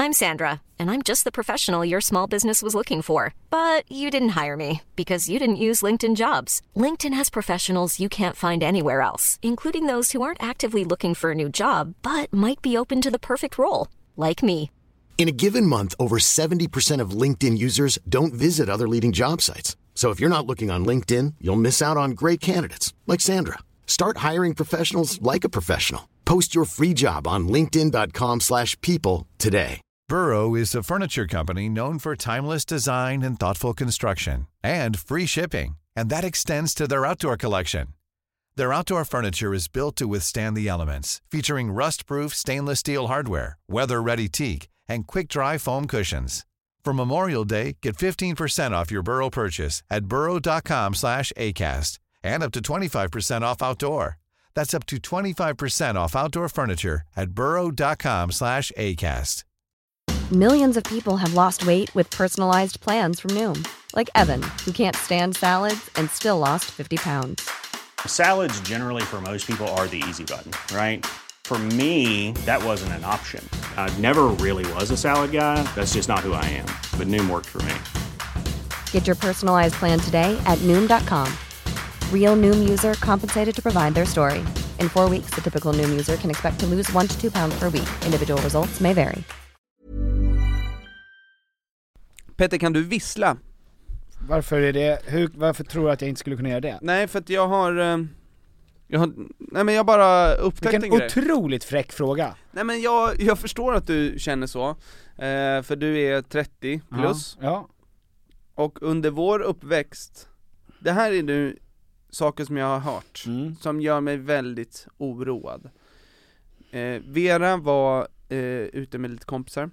I'm Sandra, and I'm just the professional your small business was looking for. But you didn't hire me because you didn't use LinkedIn Jobs. LinkedIn has professionals you can't find anywhere else, including those who aren't actively looking for a new job, but might be open to the perfect role, like me. In a given month, over 70% of LinkedIn users don't visit other leading job sites. So if you're not looking on LinkedIn, you'll miss out on great candidates like Sandra. Start hiring professionals like a professional. Post your free job on linkedin.com/people today. Burrow is a furniture company known for timeless design and thoughtful construction and free shipping, and that extends to their outdoor collection. Their outdoor furniture is built to withstand the elements, featuring rust-proof stainless steel hardware, weather-ready teak, and quick-dry foam cushions. For Memorial Day, get 15% off your Burrow purchase at burrow.com/acast and up to 25% off outdoor. That's up to 25% off outdoor furniture at burrow.com/acast. Millions of people have lost weight with personalized plans from Noom. Like Evan, who can't stand salads and still lost 50 pounds. Salads generally for most people are the easy button, right? For me, that wasn't an option. I never really was a salad guy. That's just not who I am. But Noom worked for me. Get your personalized plan today at Noom.com. Real Noom user compensated to provide their story. In 4 weeks, the typical Noom user can expect to lose 1 to 2 pounds per week. Individual results may vary. Peter, kan du vissla? Varför är det? Varför tror du att jag inte skulle kunna göra det? Nej, för att jag har bara upptäckt en grej. Vilken otroligt fräck fråga. Nej, men jag förstår att du känner så. För du är 30 plus. Ja. Och under vår uppväxt, det här är nu saker som jag har hört som gör mig väldigt oroad. Vera var ute med lite kompisar.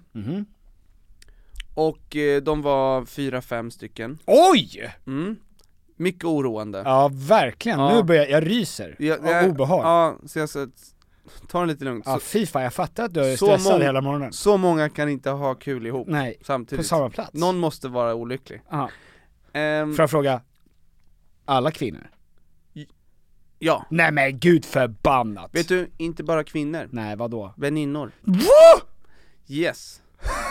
Och de var 4-5 stycken. Oj! Mycket oroande. Ja, verkligen. Ja. Nu börjar jag ryser av obehag. Ja, så jag så ta det lite lugnt. Ja, FIFA, jag fattar att du är stressad hela morgonen. Så många kan inte ha kul ihop. Nej, samtidigt. På samma plats. Någon måste vara olycklig. Ja. Får jag fråga, alla kvinnor? Ja. Nej men gud förbannat. Vet du, inte bara kvinnor. Nej, vadå? Väninnor. What? Yes.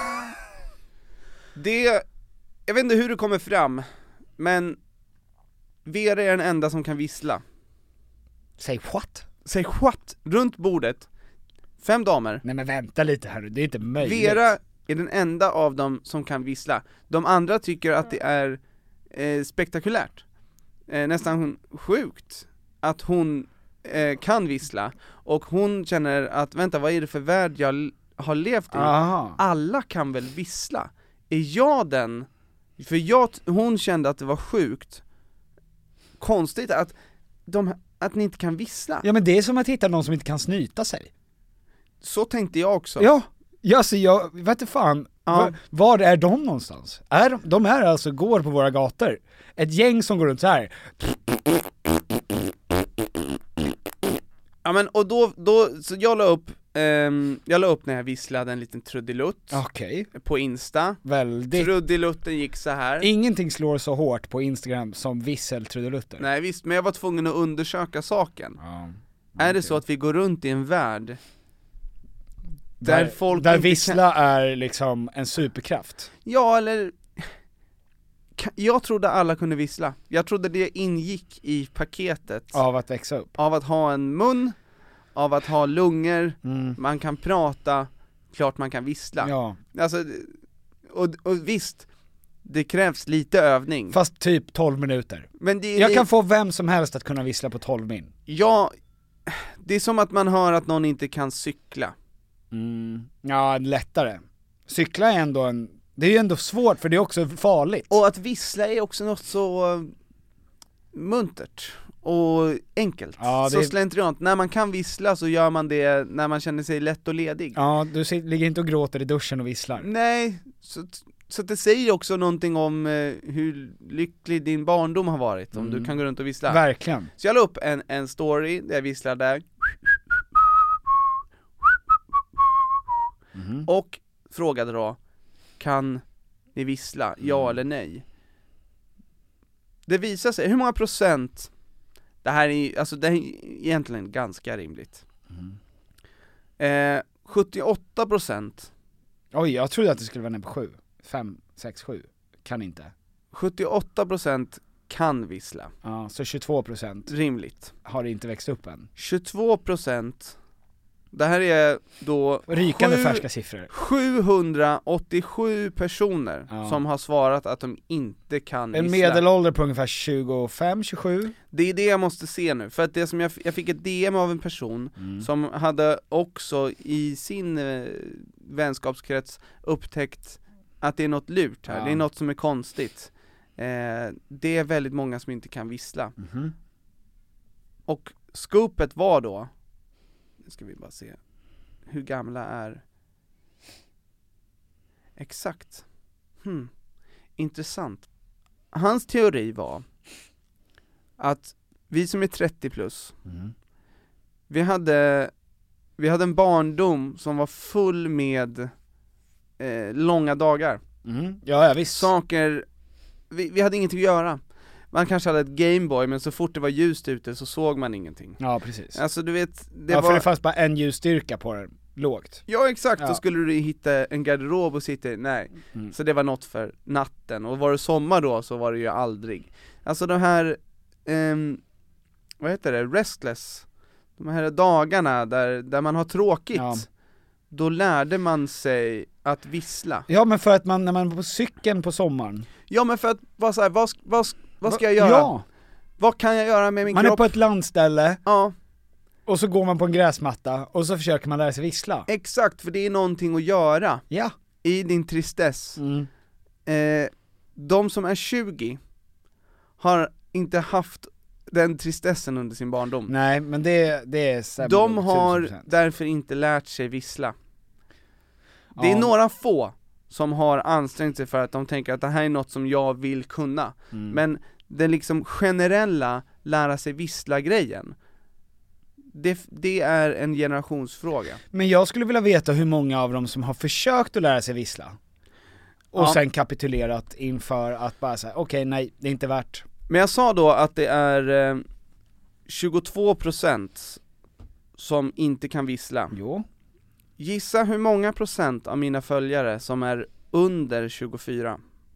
Jag vet inte hur det kommer fram, men Vera är den enda som kan vissla. Say what? Say what? Runt bordet 5 damer. Nej men vänta lite här, det är inte möjligt. Vera är den enda av dem som kan vissla. De andra tycker att det är spektakulärt, nästan sjukt att hon kan vissla. Och hon känner att, vänta, vad är det för värld jag har levt i? Aha. Alla kan väl vissla? Är jag den? För hon kände att det var sjukt konstigt att ni inte kan vissla. Ja men det är som att hitta någon som inte kan snyta sig. Så tänkte jag också. Ja, så jag vet inte fan. Ja. Var är de någonstans? De är alltså, går på våra gator. Ett gäng som går runt så här. Ja men och då så jag la upp när jag visslade en liten trudelutt. Okej. På Insta. Väldigt. Trudelutten gick så här. Ingenting slår så hårt på Instagram som visseltrudelutter. Nej visst, men jag var tvungen att undersöka saken. Ja. Är det så att vi går runt i en värld där vissla är liksom en superkraft? Ja, eller jag trodde alla kunde vissla. Jag trodde det ingick i paketet av att växa upp. Av att ha en mun, av att ha lungor, man kan prata, klart man kan vissla. Ja. Alltså, och visst, det krävs lite övning. Fast typ 12 minuter. Men jag kan få vem som helst att kunna vissla på 12 min. Ja, det är som att man hör att någon inte kan cykla. Ja, lättare. Cykla är ändå det är ju ändå svårt, för det är också farligt. Och att vissla är också något så muntert och enkelt. Ja, så slentriant. När man kan vissla så gör man det när man känner sig lätt och ledig. Ja, du ligger inte och gråter i duschen och visslar. Nej, så det säger också någonting om hur lycklig din barndom har varit, om du kan gå runt och vissla. Verkligen. Så jag la upp en story där jag visslar där. Och frågade då, kan ni vissla, ja eller nej? Det visar sig, hur många procent, det här är egentligen ganska rimligt. 78% Oj, jag trodde att det skulle vara ner på 7. 5, 6, 7. Kan inte. 78% kan vissla. Ja, så 22% rimligt. har inte växt upp än. 22%, det här är då rykande färska siffror. 787 personer som har svarat att de inte kan vissla. En medelålder på ungefär 25-27. Det är det jag måste se nu, för att det som jag fick ett DM av en person som hade också i sin vänskapskrets upptäckt att det är något lurt här, det är något som är konstigt. Det är väldigt många som inte kan vissla. Och scoopet var då, nu ska vi bara se hur gamla är exakt. Intressant. Hans teori var att vi som är 30 plus, vi hade en barndom som var full med långa dagar. Ja, visst. Saker, vi hade ingenting att göra. Man kanske hade ett Gameboy, men så fort det var ljust ute så såg man ingenting. Ja, precis. Alltså du vet, för det fanns bara en ljusstyrka på den, lågt. Ja, exakt, då skulle du hitta en garderob och sitta så det var något för natten. Och var det sommar då så var det ju aldrig. Alltså de här, vad heter det, restless, de här dagarna där man har tråkigt, då lärde man sig att vissla. Ja, men för att när man var på cykeln på sommaren. Ja, men för att vara så här, vad ska jag göra? Ja. Vad kan jag göra med min kropp? kropp? Man är på ett landställe. Ja. Och så går man på en gräsmatta och så försöker man lära sig vissla. Exakt, för det är någonting att göra. Ja. I din tristess. De som är 20 har inte haft den tristessen under sin barndom. Nej, men det är de har 1000%. Därför inte lärt sig vissla. Det är några få som har ansträngt sig för att de tänker att det här är något som jag vill kunna. Men den liksom generella lära sig vissla-grejen, det är en generationsfråga. Men jag skulle vilja veta hur många av dem som har försökt att lära sig vissla och sen kapitulerat inför att bara säga okej, nej, det är inte värt. Men jag sa då att det är 22% som inte kan vissla. Jo. Gissa hur många procent av mina följare som är under 24?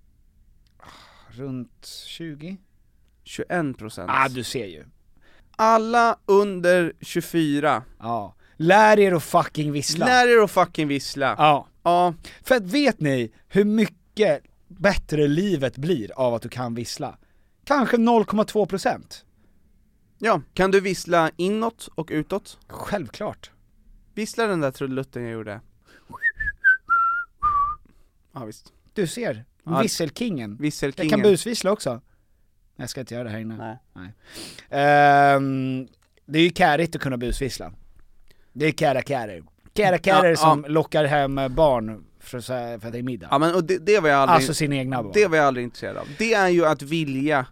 Runt 20? 21%. Du ser ju. Alla under 24. Ja. Lär er att fucking vissla. Ja. För att vet ni hur mycket bättre livet blir av att du kan vissla? Kanske 0,2%. Ja, kan du vissla inåt och utåt? Självklart. Vissla den där trudelutten jag gjorde. Ja, visst. Du ser, visselkingen. Jag kan busvissla också. Jag ska inte göra det här inne. Nej. Det är ju kärigt att kunna busvissla. Det är kära som lockar hem barn för att det är middag. Ja, men och det var jag aldrig, alltså sin egna barn. Det var jag aldrig intresserad av. Det är ju att vilja.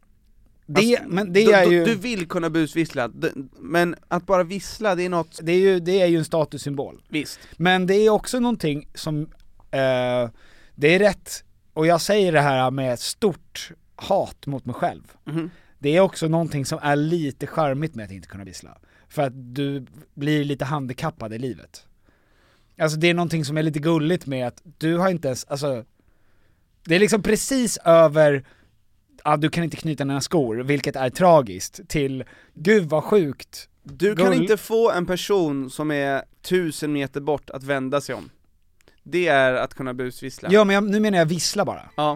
Du vill kunna busvissla, men att bara vissla, det är något. Det är ju en statussymbol. Visst. Men det är också någonting som det är rätt, och jag säger det här med ett stort hat mot mig själv. Det är också någonting som är lite charmigt med att inte kunna vissla. För att du blir lite handikappad i livet. Alltså det är någonting som är lite gulligt med att du har inte ens, alltså det är liksom precis över du kan inte knyta dina skor, vilket är tragiskt, till gud vad sjukt. Du kan inte få en person som är 1000 meter bort att vända sig om. Det är att kunna busvissla. Ja, men nu menar jag vissla bara. Ja.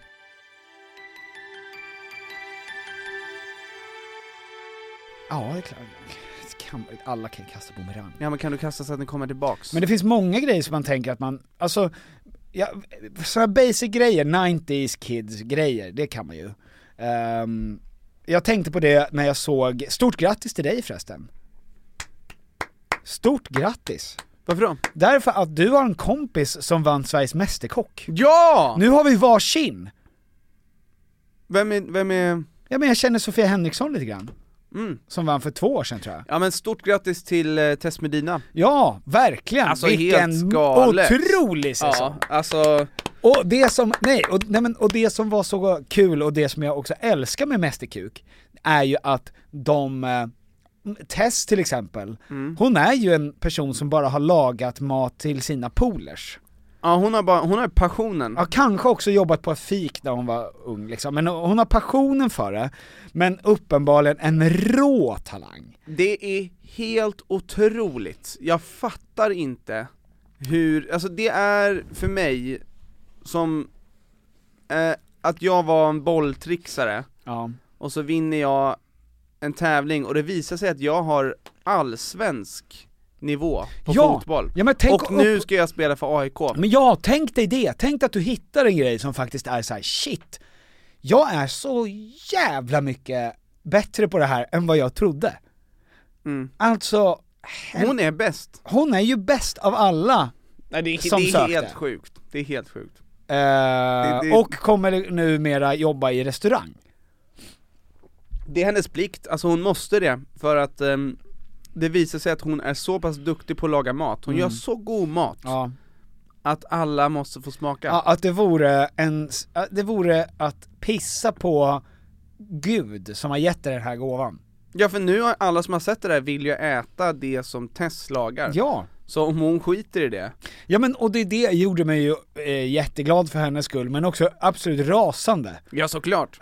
Ja, det är klart. Alla kan kasta bumerang. Ja, men kan du kasta så att den kommer tillbaks? Men det finns många grejer som man tänker att man, alltså sådana basic grejer, 90s kids grejer, det kan man ju. Jag tänkte på det när jag såg, stort grattis till dig förresten. Stort grattis. Varför då? Därför att du har en kompis som vann Sveriges mästerkock. Ja! Nu har vi varsin. Vem är? Ja, men jag känner Sofia Henriksson lite grann. Som vann för 2 år sedan, tror jag. Ja, men stort grattis till Tess Medina. Ja, verkligen. Alltså, vilken otrolig säsong. Ja, alltså. Och det som var så kul, och det som jag också älskar med Mästerkuk, är ju att Tess till exempel, hon är ju en person som bara har lagat mat till sina polers. Ja, hon har passionen. Ja, kanske också jobbat på ett fik när hon var ung liksom. Men hon har passionen för det. Men uppenbarligen en rå talang. Det är helt otroligt. Jag fattar inte hur, alltså det är för mig som att jag var en bolltrixare. Ja. Och så vinner jag en tävling och det visar sig att jag har allsvensk nivå på fotboll. Ja, men och nu ska jag spela för AIK. Men ja, tänk dig det. Tänk att du hittar en grej som faktiskt är så här: shit, jag är så jävla mycket bättre på det här än vad jag trodde. Alltså, hon är bäst. Hon är ju bäst av alla. Nej, det är helt sjukt. Det är helt sjukt. Och kommer numera jobba i restaurang. Det är hennes plikt, alltså hon måste det. För att det visar sig att hon är så pass duktig på att laga mat. Hon gör så god mat att alla måste få smaka. Ja, att det vore att pissa på Gud som har gett dig den här gåvan. Ja, för nu har alla som har sett det där vill ju äta det som Tess lagar. Ja. Så om hon skiter i det. Ja, men och det gjorde mig ju jätteglad för hennes skull, men också absolut rasande. Ja, såklart.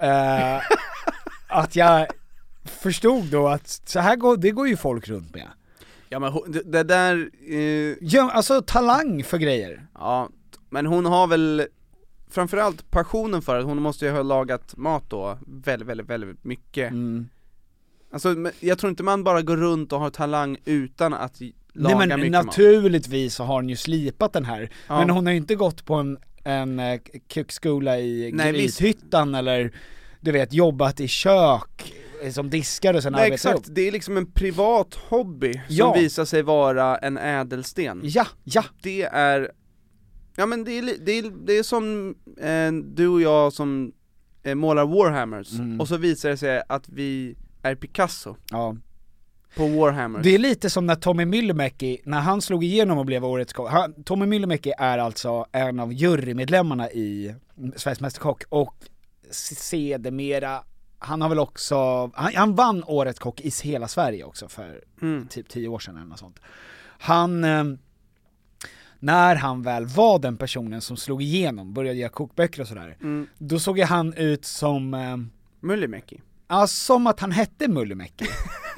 Att jag förstod då att så här det går ju folk runt med. Ja, men det där... Ja, alltså talang för grejer. Ja, men hon har väl framförallt passionen för att hon måste ju ha lagat mat då väldigt, väldigt, väldigt mycket. Alltså, jag tror inte man bara går runt och har talang utan att laga mycket mat. Nej, men naturligtvis så har hon ju slipat den här. Ja. Men hon har ju inte gått på en köksskola i Grishyttan eller du vet, jobbat i kök som diskare och sen arbetar exakt, upp. Det är liksom en privat hobby som visar sig vara en ädelsten. Ja. Det är, ja men det är som du och jag som målar Warhammers och så visar det sig att vi är Picasso. Ja. På Warhammers. Det är lite som när Tommy Myllymäki, när han slog igenom och blev årets kock. Tommy Myllymäki är alltså en av jurymedlemmarna i Sveriges Mästerkock och sedermera, han har väl också, han vann årets kock i hela Sverige också för typ 10 år sedan eller något sånt. Han, när han väl var den personen som slog igenom, började göra kokböcker och sådär, då såg han ut som Myllymäki. Ja, som att han hette Myllymäki.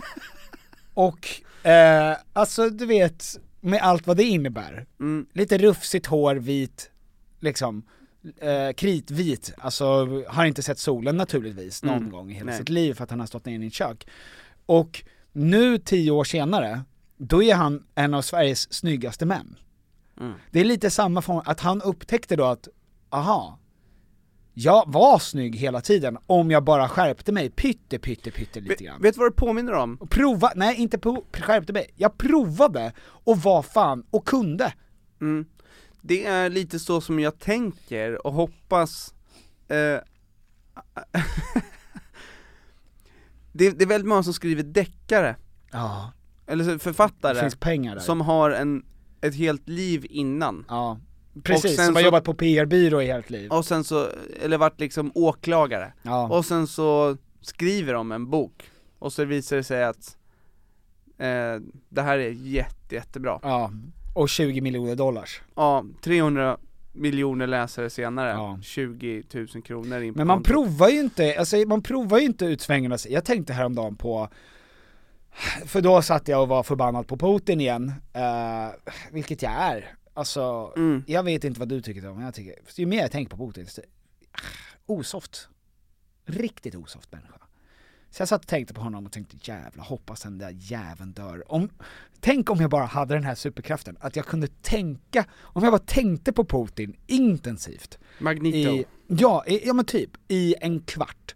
Och alltså du vet, med allt vad det innebär. Lite rufsigt hår, vit, liksom kritvit, alltså har inte sett solen naturligtvis någon gång i hela sitt liv för att han har stått ner i ett kök. Och nu 10 år senare, då är han en av Sveriges snyggaste män. Det är lite samma form, att han upptäckte då att jag var snygg hela tiden om jag bara skärpte mig pytte lite grann. Vet du vad det påminner om? Skärpte mig. Jag provade och var fan och kunde. Det är lite så som jag tänker och hoppas det är väldigt många som skriver deckare. Ja. Eller författare. Det finns pengar där. Som har ett helt liv innan. Ja. Precis, som har jobbat på PR-byrå i helt liv. Och sen så, eller varit liksom åklagare. Ja. Och sen så skriver de en bok. Och så visar det sig att det här är jättebra. Ja, och $20 miljoner. Ja, 300 miljoner läsare senare, 20 000 kronor in på. Men man provar ju inte ut svängarna. Jag tänkte häromdagen på, för då satt jag och var förbannad på Putin igen, vilket jag är. Alltså, jag vet inte vad du tycker om, men jag tycker, ju mer jag tänker på Putin, osoft. Riktigt osoft människa. Så jag satt och tänkte på honom och tänkte, jävla, hoppas den där jäveln dör. Tänk om jag bara hade den här superkraften, att jag kunde tänka, om jag bara tänkte på Putin intensivt. Magneto. Ja, men typ, i en kvart.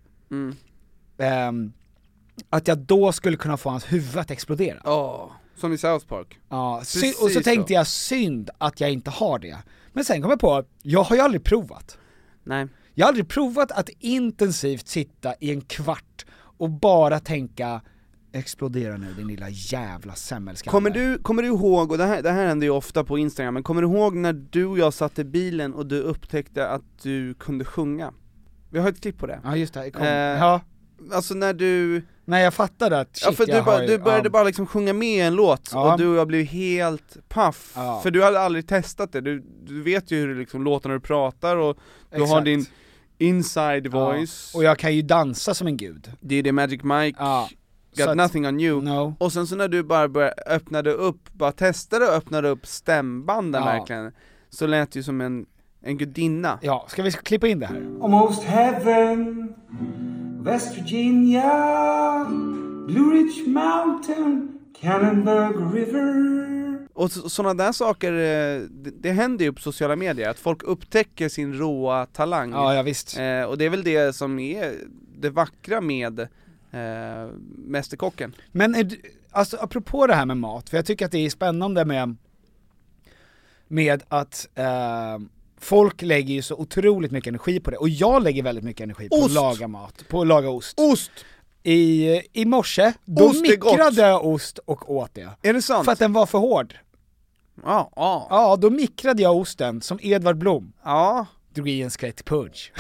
Att jag då skulle kunna få hans huvud att explodera. Som i South Park. Ja, och så tänkte jag, synd att jag inte har det. Men sen kom jag på, jag har ju aldrig provat. Nej. Jag har aldrig provat att intensivt sitta i en kvart och bara tänka, explodera nu din lilla jävla semmelskalle. Kommer du ihåg, och det här händer ju ofta på Instagram, men kommer du ihåg när du och jag satt i bilen och du upptäckte att du kunde sjunga? Vi har ett klipp på det. Ja, just det. Ja. Alltså när du Nej, jag fattade att shit, ja, för du började bara liksom sjunga med i en låt, och du och jag blev helt paff. För du hade aldrig testat det, du vet ju hur liksom låtar när du pratar, och du har din inside voice. Och jag kan ju dansa som en gud. Det är det Magic Mike got nothing on you. No. Och sen så när du bara testade och öppnade upp stämbanden verkligen, så lät det ju som en gudinna. Ja, ska vi klippa in det här? Almost heaven, West Virginia, Blue Ridge Mountain, Cannonburg River. Och sådana där saker, det händer ju på sociala medier, att folk upptäcker sin råa talang. Ja, visst. Och det är väl det som är det vackra med Mästerkocken. Men alltså, apropå det här med mat, för jag tycker att det är spännande med att folk lägger ju så otroligt mycket energi på det, och jag lägger väldigt mycket energi på att laga mat, på att laga ost. I morse, då mikrade jag ost och åt det. Är det sant? För att den var för hård. Ja, då mikrade jag osten som Edvard Blom. Ja. Drog i en skvätt punch.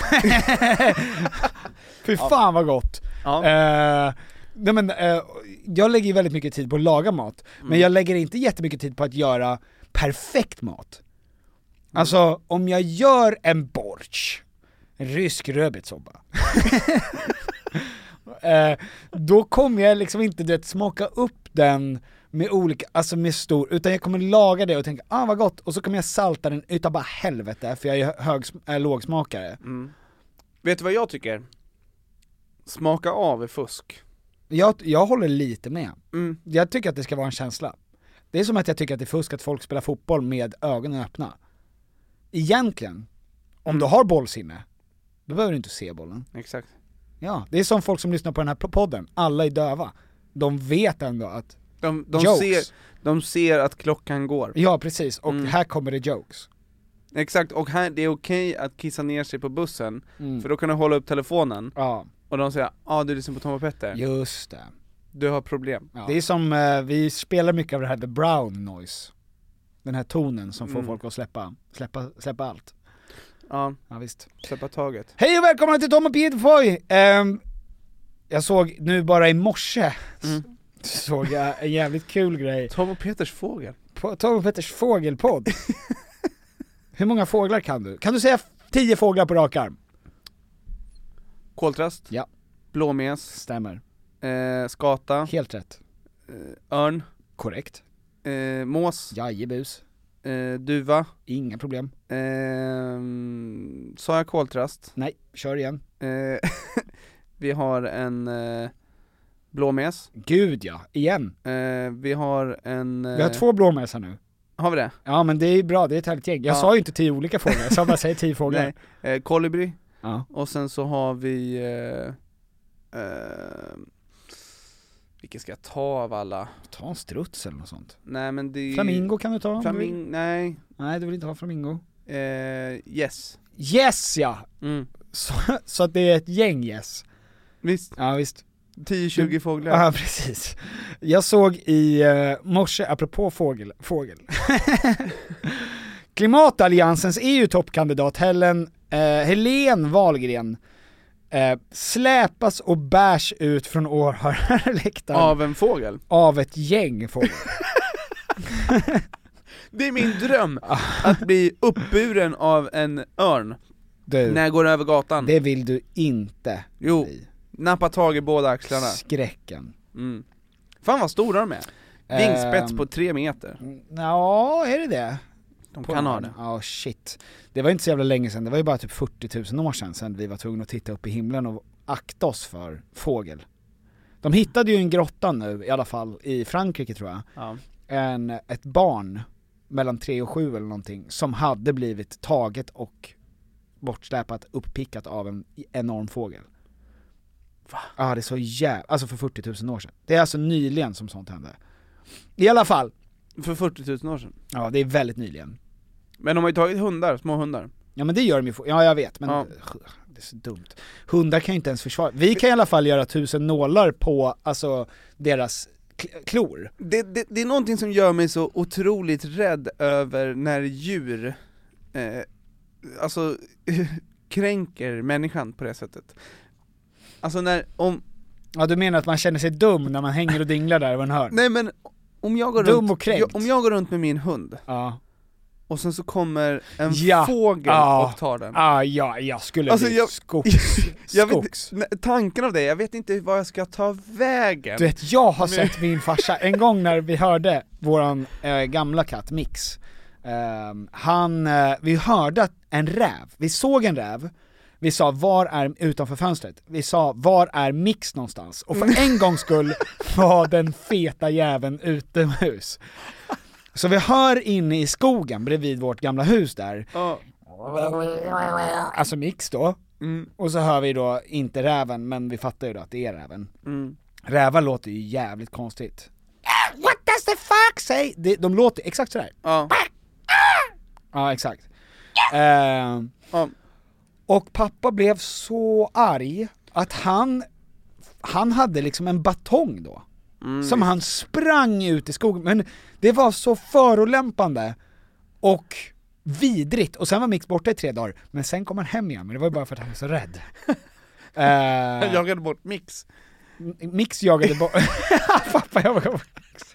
Fy fan vad gott. Jag lägger ju väldigt mycket tid på att laga mat, men jag lägger inte jättemycket tid på att göra perfekt mat. Alltså, om jag gör en borsch, en rysk rödbetssoppa, då kommer jag liksom inte smaka upp den med olika, alltså med stor, utan jag kommer laga det och tänka, vad gott, och så kommer jag salta den utav bara helvete, för jag är lågsmakare. Vet du vad jag tycker? Smaka av är fusk. Jag håller lite med. Jag tycker att det ska vara en känsla. Det är som att jag tycker att det är fusk att folk spelar fotboll med ögonen öppna. Egentligen, om du har bollsinne, då behöver du inte se bollen. Exakt. Ja, det är som folk som lyssnar på den här podden. Alla är döva. De vet ändå att de ser att klockan går. Ja, precis. Och här kommer det jokes. Exakt, och här, det är okej att kissa ner sig på bussen, för då kan du hålla upp telefonen. Och de säger, du lyssnar på Tom och Petter. Just det. Du har problem. Ja. Det är som, vi spelar mycket av det här the brown noise. Den här tonen som får folk att släppa allt. Ja, visst. Släppa taget. Hej och välkomna till Tom och Peter. Jag såg nu bara i morse, såg jag en jävligt kul grej. Tom och Peters fågel. Tom och Peters fågelpodd. Hur många fåglar kan du? Kan du säga 10 fåglar på rak arm? Koltrast. Ja. Blåmes. Stämmer. Skata. Helt rätt. Örn. Korrekt. Mås. Jajebus. Duva. Inga problem. Sa jag koltrast? Nej, kör igen. Vi har en blåmes. Gud ja, igen. Vi har en... Vi har 2 blåmesar nu. Har vi det? Ja, men det är bra, det är ett härligt gäng. Jag sa ju inte 10 olika fåglar, jag sa bara säg 10 fåglar. Nej, kolibri. Ja. Och sen så har vi vilken ska jag ta av alla? Ta en struts eller något sånt. Nej, men det... Flamingo kan du ta? Nej. Nej, du vill inte ha flamingo. Yes. Yes, ja! Så att det är ett gäng yes. Visst. Ja, visst. 10-20 fåglar. Ja, precis. Jag såg i morse, apropå fågel. Klimatalliansens EU-toppkandidat Helen Wahlgren släpas och bärs ut från åhörarläktaren. Av en fågel? Av ett gäng fågel. Det är min dröm, att bli uppburen av en örn när jag går över gatan. Det vill du inte. Jo, nappa tag i båda axlarna. Skräcken. Fan vad stora de är. Vingspets på 3 meter. Ja, är det? De kan ha det. Ja, shit. Det var inte så jävla länge sedan, det var ju bara typ 40 000 år sedan vi var tvungna att titta upp i himlen och akta oss för fågel. De hittade ju en grotta nu, i alla fall i Frankrike tror jag. Ja. Ett barn mellan 3 och 7 eller någonting som hade blivit taget och bortsläpat, upppickat av en enorm fågel. Va? Ja, det är så alltså för 40 000 år sedan. Det är alltså nyligen som sånt hände. I alla fall. För 40 000 år sedan? Ja, det är väldigt nyligen. Men de har ju tagit hundar, små hundar. Ja, men det gör de ju. Ja, jag vet, men det är så dumt. Hundar kan ju inte ens försvara. Vi kan i alla fall göra 1000 nålar på alltså deras klor. Det är någonting som gör mig så otroligt rädd över när djur kränker människan på det sättet. Alltså Ja, du menar att man känner sig dum när man hänger och dinglar där över en hörn? Nej, men om jag går Dum och kränkt. om jag går runt med min hund, Ja. och sen så kommer en fågel och tar den. Jag skulle Alltså, bli jag vet, tanken av det, jag vet inte vad jag ska ta vägen. Du vet, jag har sett min farsa en gång när vi hörde våran gamla katt Mix. Vi hörde en räv, vi såg en räv. Vi sa var är, utanför fönstret, vi sa var är Mix någonstans. Och för en gångs skull var den feta jäveln utomhus. Så vi hör inne i skogen bredvid vårt gamla hus där. Alltså Mix då. Och så hör vi då inte räven, men vi fattar ju då att det är räven. Rävar låter ju jävligt konstigt. What does the fuck say? De låter exakt sådär. Ja, exakt. Och pappa blev så arg att han hade liksom en batong då. Som han sprang ut i skogen. Men det var så förolämpande och vidrigt. Och sen var Mix borta i 3 dagar. Men sen kom han hem igen. Men det var ju bara för att han var så rädd. Jag jagade bort Mix. Mix jagade bort... Pappa jagade bort Mix.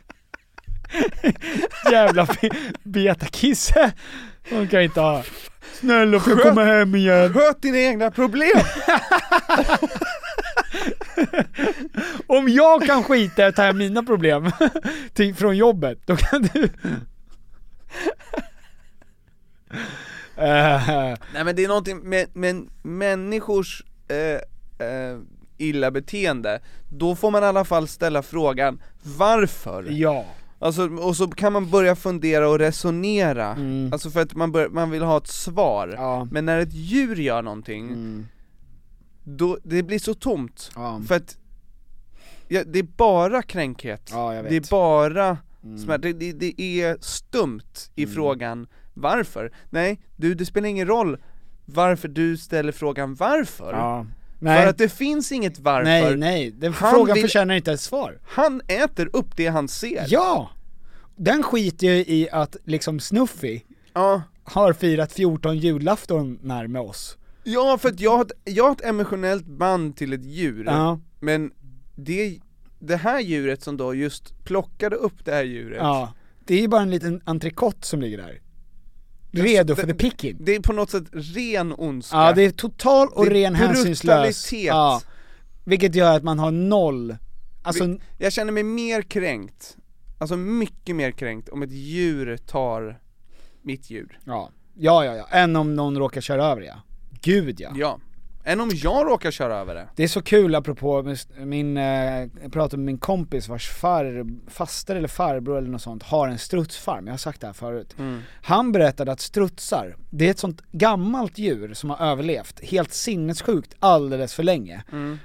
Jävla betakisse. De kan inte ha... Snälla, får jag komma hem igen? Sköt dina egna problem. Om jag kan skita och ta hem mina problem från jobbet, då kan du... Nej, men det är någonting med människors illa beteende. Då får man i alla fall ställa frågan varför. Ja. Alltså, och så kan man börja fundera och resonera. Alltså för att man vill ha ett svar. Ja. Men när ett djur gör någonting, då, det blir så tomt. För att det är bara kränkhet. Ja, det är bara det är stumt i frågan varför. Nej, det spelar ingen roll varför du ställer frågan varför. Ja. Nej. För att det finns inget varför. Nej, den frågan förtjänar inte ett svar. Han äter upp det han ser. Ja! Den skiter ju i att liksom Snuffy har firat 14 julaftonar med oss. Ja, för att jag har ett emotionellt band till ett djur. Men det här djuret som då just plockade upp det här djuret. Ja, det är ju bara en liten entrecote som ligger där. Redo för the picking. Det är på något sätt ren ondska. Ja, det är total och ren hänsynslös. Ja, vilket gör att man har noll. Alltså, jag känner mig mer kränkt. Alltså mycket mer kränkt om ett djur tar mitt djur. Ja. Än om någon råkar köra över det. Gud ja. Ja. Än om jag råkar köra över det. Det är så kul apropå jag pratade med min kompis vars faster eller farbror eller något sånt har en strutsfarm. Jag har sagt det här förut. Han berättade att strutsar, det är ett sånt gammalt djur som har överlevt helt sinnessjukt alldeles för länge.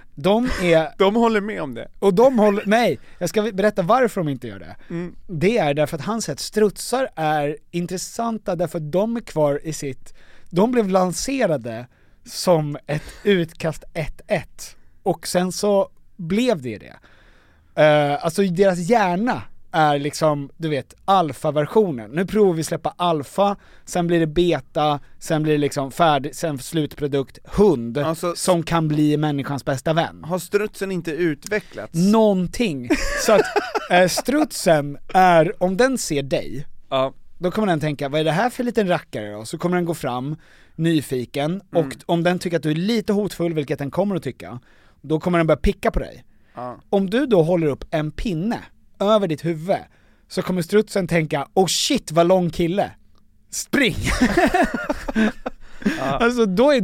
De håller med om det. Och nej, jag ska berätta varför de inte gör det. Det är därför att han sett strutsar är intressanta därför att de är kvar i de blev lanserade som ett utkast 1-1 och sen så blev det. Alltså deras hjärna är liksom, du vet, alfa-versionen. Nu provar vi släppa alfa, sen blir det beta, sen blir det liksom färdig, sen slutprodukt hund, alltså, som kan bli människans bästa vän. Har strutsen inte utvecklats? Någonting. Så att strutsen är, om den ser dig, då kommer den tänka, vad är det här för liten rackare då? Så kommer den gå fram nyfiken och om den tycker att du är lite hotfull, vilket den kommer att tycka, då kommer den börja picka på dig. Om du då håller upp en pinne över ditt huvud, så kommer strutsen tänka, oh shit vad lång kille, spring. Alltså då är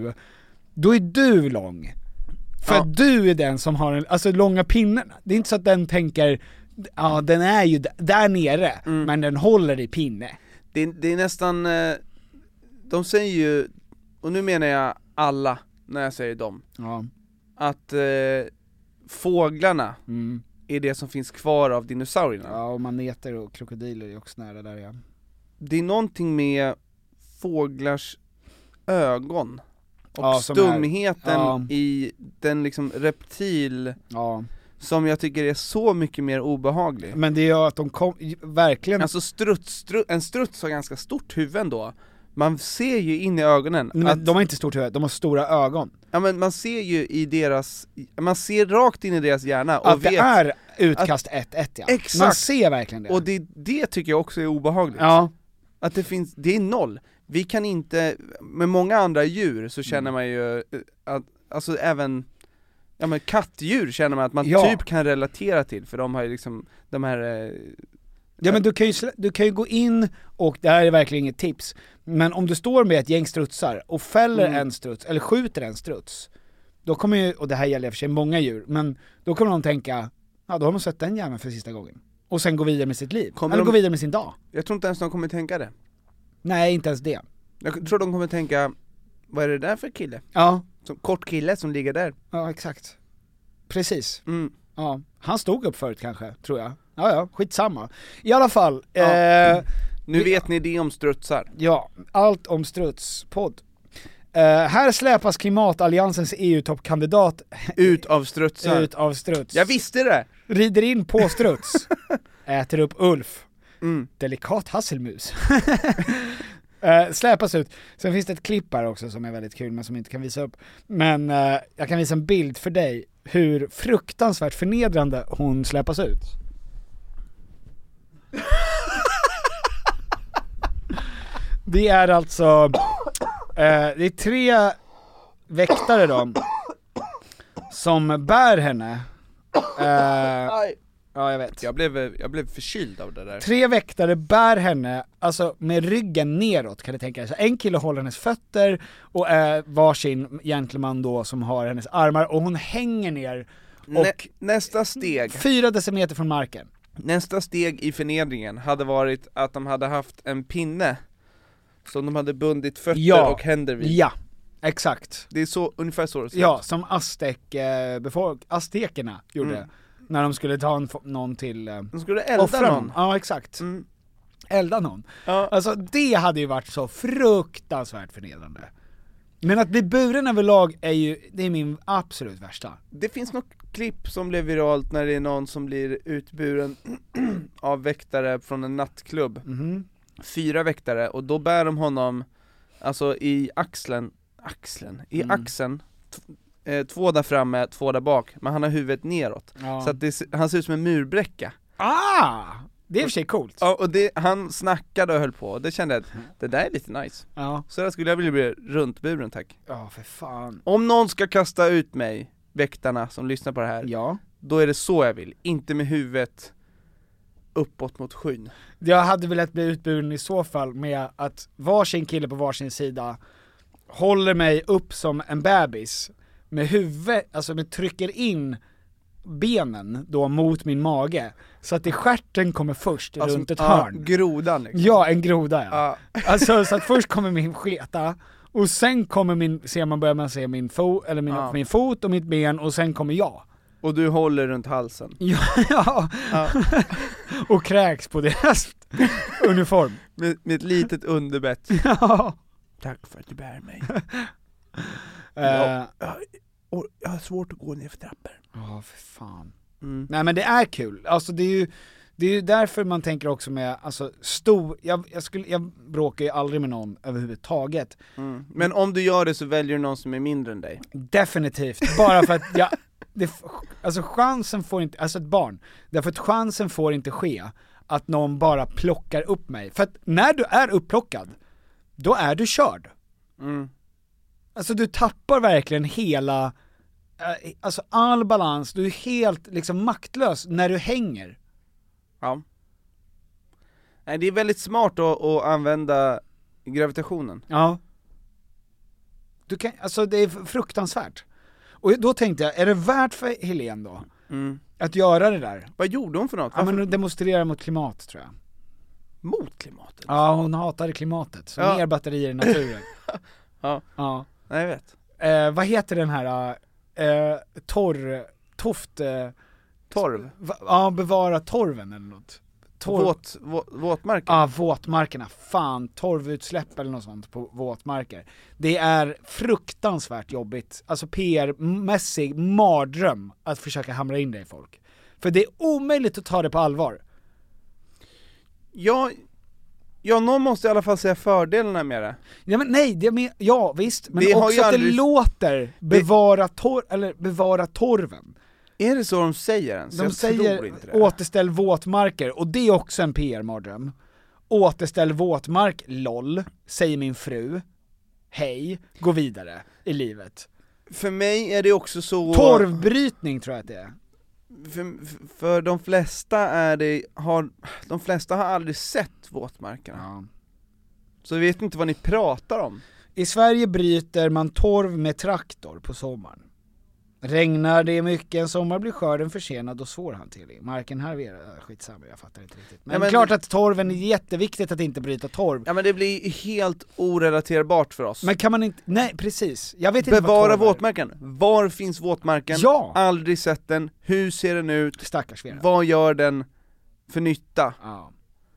du lång, för att du är den som har alltså långa pinnen. Det är inte så att den tänker, den är ju där nere, men den håller i pinne. Det är nästan de säger ju, och nu menar jag alla när jag säger dem, att fåglarna är det som finns kvar av dinosaurierna. Ja, och maneter och krokodiler är också nära där igen. Det är någonting med fåglars ögon och stumheten i den liksom reptil som jag tycker är så mycket mer obehaglig. Men det gör att de verkligen... Alltså en struts har ganska stort huvud ändå. man ser ju in i ögonen. Men de har inte stort huvud, de har stora ögon. Ja, men man ser ju i deras, man ser rakt in i deras hjärna och att vet det är utkast 1-1, ja. Exakt. Man ser verkligen det. Och det tycker jag också är obehagligt. Ja. Att det är noll. Vi kan inte, med många andra djur så känner man ju att, alltså även kattdjur känner man att man typ kan relatera till, för de har ju liksom de här ja, men du kan ju gå in, och det här är verkligen inget tips, men om du står med ett gäng strutsar och fäller en struts, eller skjuter en struts, då kommer ju, och det här gäller för sig många djur, men då kommer de tänka, ja då har man sett den jäveln för sista gången, och sen gå vidare med sitt liv, eller gå vidare med sin dag. Jag tror inte ens de kommer tänka det. Nej, inte ens det. Jag tror de kommer tänka, vad är det där för kille? Ja. Som kort kille som ligger där. Ja, exakt. Precis. Ja, han stod upp förut kanske, tror jag. Ja, skitsamma. I alla fall. Nu vet ni det om strutsar. Ja, allt om strutspodd. Här släpas klimatalliansens EU-toppkandidat ut av strutsar. Ut av struts. Jag visste det! Rider in på struts. Äter upp Ulf. Delikat hasselmus. Släpas ut. Sen finns det ett klipp här också som är väldigt kul, men som inte kan visa upp. Men jag kan visa en bild för dig hur fruktansvärt förnedrande hon släpas ut. Det är alltså det är 3 väktare då som bär henne. Ja, jag vet. Jag blev förkyld av det där. 3 väktare bär henne, alltså med ryggen neråt, kan du tänka dig. Så en kille håller hennes fötter och varsin gentleman då som har hennes armar, och hon hänger ner och nästa steg 4 decimeter från marken. Nästa steg i förnedringen hade varit att de hade haft en pinne som de hade bundit fötter och händer vid. Ja, exakt. Det är så, ungefär så det ser ut. Som aztekerna gjorde. När de skulle ta någon till de skulle elda någon. Ja, exakt. Elda någon. Ja. Alltså det hade ju varit så fruktansvärt förnedrande. Men att bli buren överlag det är min absolut värsta. Det finns något klipp som blev viralt när det är någon som blir utburen av väktare från en nattklubb. 4 väktare, och då bär de honom alltså i axeln, axeln, 2 där framme, 2 där bak, men han har huvudet neråt. Så att han ser ut som en murbräcka. Det är för sig coolt. Ja, och han snackade och höll på, och det kände jag att det där är lite nice. Ja. Så där skulle jag vilja bli runtburen, tack. Ja, för fan. Om någon ska kasta ut mig, väktarna som lyssnar på det här, då är det så jag vill, inte med huvudet uppåt mot skyn. Jag hade velat bli utburen i så fall med att varsin kille på varsin sida håller mig upp som en bebis med huvudet, alltså med trycker in benen då mot min mage, så att stjärten kommer först alltså, runt ett hörn. Grodan liksom. Ja, en groda, ja. Alltså så att först kommer min sketa, och sen kommer börjar man se min fot, eller min fot och mitt ben, och sen kommer jag. Och du håller runt halsen. Ja. Och kräks på deras uniform. Med ett litet underbett. Ja. Tack för att du bär mig. Jag har svårt att gå ner för trappor. Ja, för fan. Nej, men det är kul. Alltså det är ju därför man tänker också med, alltså jag bråkar ju aldrig med någon överhuvudtaget. Men om du gör det så väljer du någon som är mindre än dig. Definitivt. Bara för att alltså chansen får inte, alltså ett barn, därför att chansen får inte ske att någon bara plockar upp mig. För att när du är upplockad, då är du körd. Alltså du tappar verkligen hela, alltså all balans, du är helt liksom maktlös när du hänger. Ja. Nej, det är väldigt smart att använda gravitationen. Ja. Du kan, alltså det är fruktansvärt. Och då tänkte jag, är det värt för Helene då att göra det där? Vad gjorde hon för något? Ja, men hon demonstrerar mot klimat, tror jag. Mot klimatet? Ja, hon hatade klimatet. Så mer batterier i naturen. Ja. Nej, jag vet. Vad heter den här torv? Ja, bevara torven eller något. Våtmarker? Ja, våtmarkerna. Fan, torvutsläpp eller något sånt på våtmarker. Det är fruktansvärt jobbigt. Alltså PR-mässig mardröm att försöka hamra in det i folk. För det är omöjligt att ta det på allvar. Ja, någon måste i alla fall säga fördelarna med det. Ja, men nej, ja visst, men Det har också ju att aldrig- det låter bevara torven. Är det så de säger ens? De Jag säger tror inte det. återställ våtmarker, och det är också en PR-mardröm. Återställ våtmark, LOL, säger min fru. Hej, gå vidare i livet. För mig är det också så... Torvbrytning tror jag att det är. För de flesta är det... De flesta har aldrig sett våtmarkerna. Ja. Så vi vet inte vad ni pratar om. I Sverige bryter man torv med traktor på sommaren. Regnar det mycket en sommar blir skörden försenad och svårhanterlig. Marken halverar, skitsamma, jag fattar inte riktigt. Men, men klart att torven är jätteviktigt att inte bryta torv. Ja, men det blir helt orelaterbart för oss. Men kan man inte, nej precis, jag vet inte Bevara vad torv är. våtmarken. Var finns våtmarken? Ja. Aldrig sett den. Hur ser den ut? Stackars Vera. Vad gör den för nytta? Ja.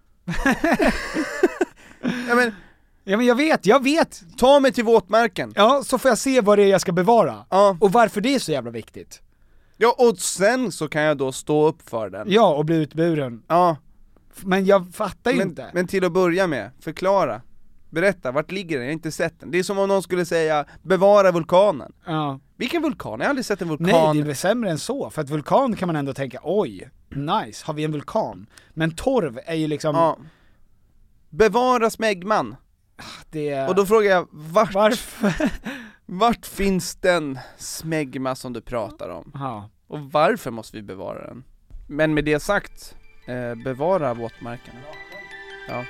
Ja, men jag vet. ta mig till våtmarken. Ja, så får jag se vad det är jag ska bevara. Ja. Och varför det är så jävla viktigt. Ja, och sen så kan jag då stå upp för den. Ja, och bli utburen. Ja. Men jag fattar ju inte. Men till att börja med, förklara. Berätta, vart ligger den? Jag har inte sett den. Det är som om någon skulle säga, bevara vulkanen. Ja. Vilken vulkan? Jag har aldrig sett en vulkan. Nej, det är väl sämre än så. För att vulkan kan man ändå tänka, oj, nice, har vi en vulkan? Men torv är ju liksom... Ja. Bevara smegman. Det... Och då frågar jag, varför? Vart finns den smegma som du pratar om? Ja. Och varför måste vi bevara den? Men med det sagt, bevara våtmarken. Ja.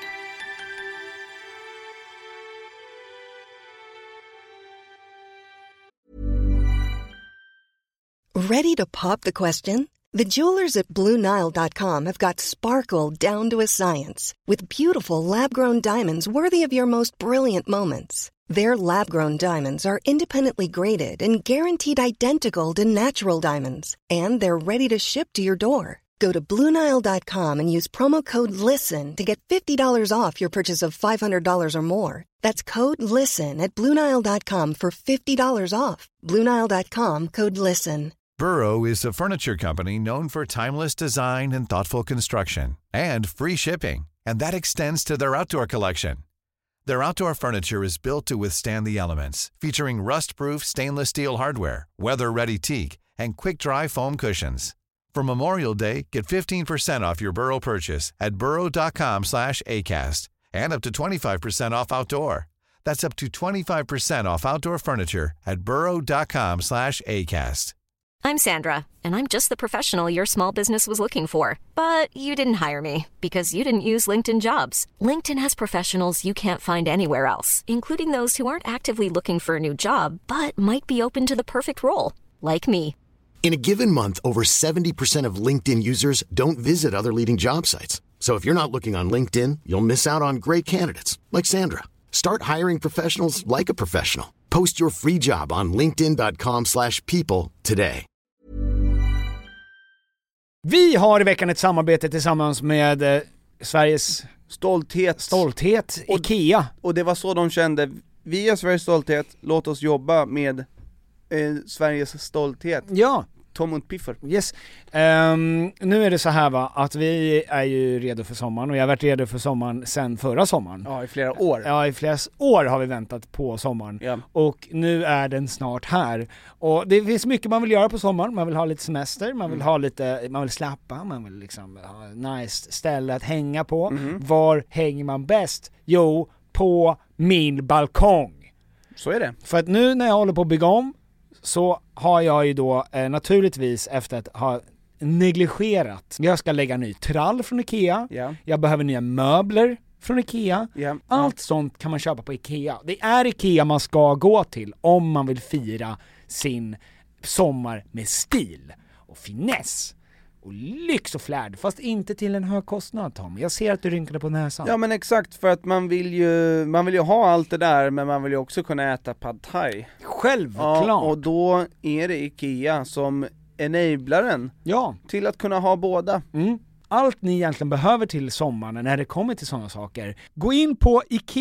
Ready to pop the question? The jewelers at BlueNile.com have got sparkle down to a science with beautiful lab-grown diamonds worthy of your most brilliant moments. Their lab-grown diamonds are independently graded and guaranteed identical to natural diamonds, and they're ready to ship to your door. Go to BlueNile.com and use promo code LISTEN to get $50 off your purchase of $500 or more. That's code LISTEN at BlueNile.com for $50 off. BlueNile.com, code LISTEN. Burrow is a furniture company known for timeless design and thoughtful construction, and free shipping, and that extends to their outdoor collection. Their outdoor furniture is built to withstand the elements, featuring rust-proof stainless steel hardware, weather-ready teak, and quick-dry foam cushions. For Memorial Day, get 15% off your Burrow purchase at burrow.com/acast, and up to 25% off outdoor. That's up to 25% off outdoor furniture at burrow.com/acast. I'm Sandra, and I'm just the professional your small business was looking for. But you didn't hire me because you didn't use LinkedIn Jobs. LinkedIn has professionals you can't find anywhere else, including those who aren't actively looking for a new job, but might be open to the perfect role, like me. In a given month, over 70% of LinkedIn users don't visit other leading job sites. So if you're not looking on LinkedIn, you'll miss out on great candidates like Sandra. Start hiring professionals like a professional. Post your free job on linkedin.com/people today. Vi har i veckan ett samarbete tillsammans med Sveriges Stolthet. IKEA. Och det var så de kände, vi är Sveriges stolthet, låt oss jobba med Sveriges stolthet. Ja. Tom und Piffer. Yes. Nu är det så här va, att vi är ju redo för sommaren, och jag har varit redo för sommaren sen förra sommaren. Ja, i flera år. Ja, i flera år har vi väntat på sommaren. Ja. Och nu är den snart här. Och det finns mycket man vill göra på sommaren. Man vill ha lite semester, man vill ha lite, man vill slappa, man vill liksom ha ett nice ställe att hänga på. Var hänger man bäst? Jo, på min balkong. Så är det. För att nu när jag håller på att bygga om, så har jag ju då naturligtvis, efter att ha negligerat, jag ska lägga ny trall från IKEA, jag behöver nya möbler från IKEA, allt sånt kan man köpa på IKEA. Det är IKEA man ska gå till om man vill fira sin sommar med stil och finess och lyx och flärd, fast inte till en hög kostnad, Tom. Jag ser att du rynkade på näsan. Ja, men exakt, för att man vill ju ha allt det där, men man vill ju också kunna äta pad thai. Självklart. Ja, och då är det IKEA som enablaren till att kunna ha båda. Allt ni egentligen behöver till sommaren när det kommer till sådana saker, gå in på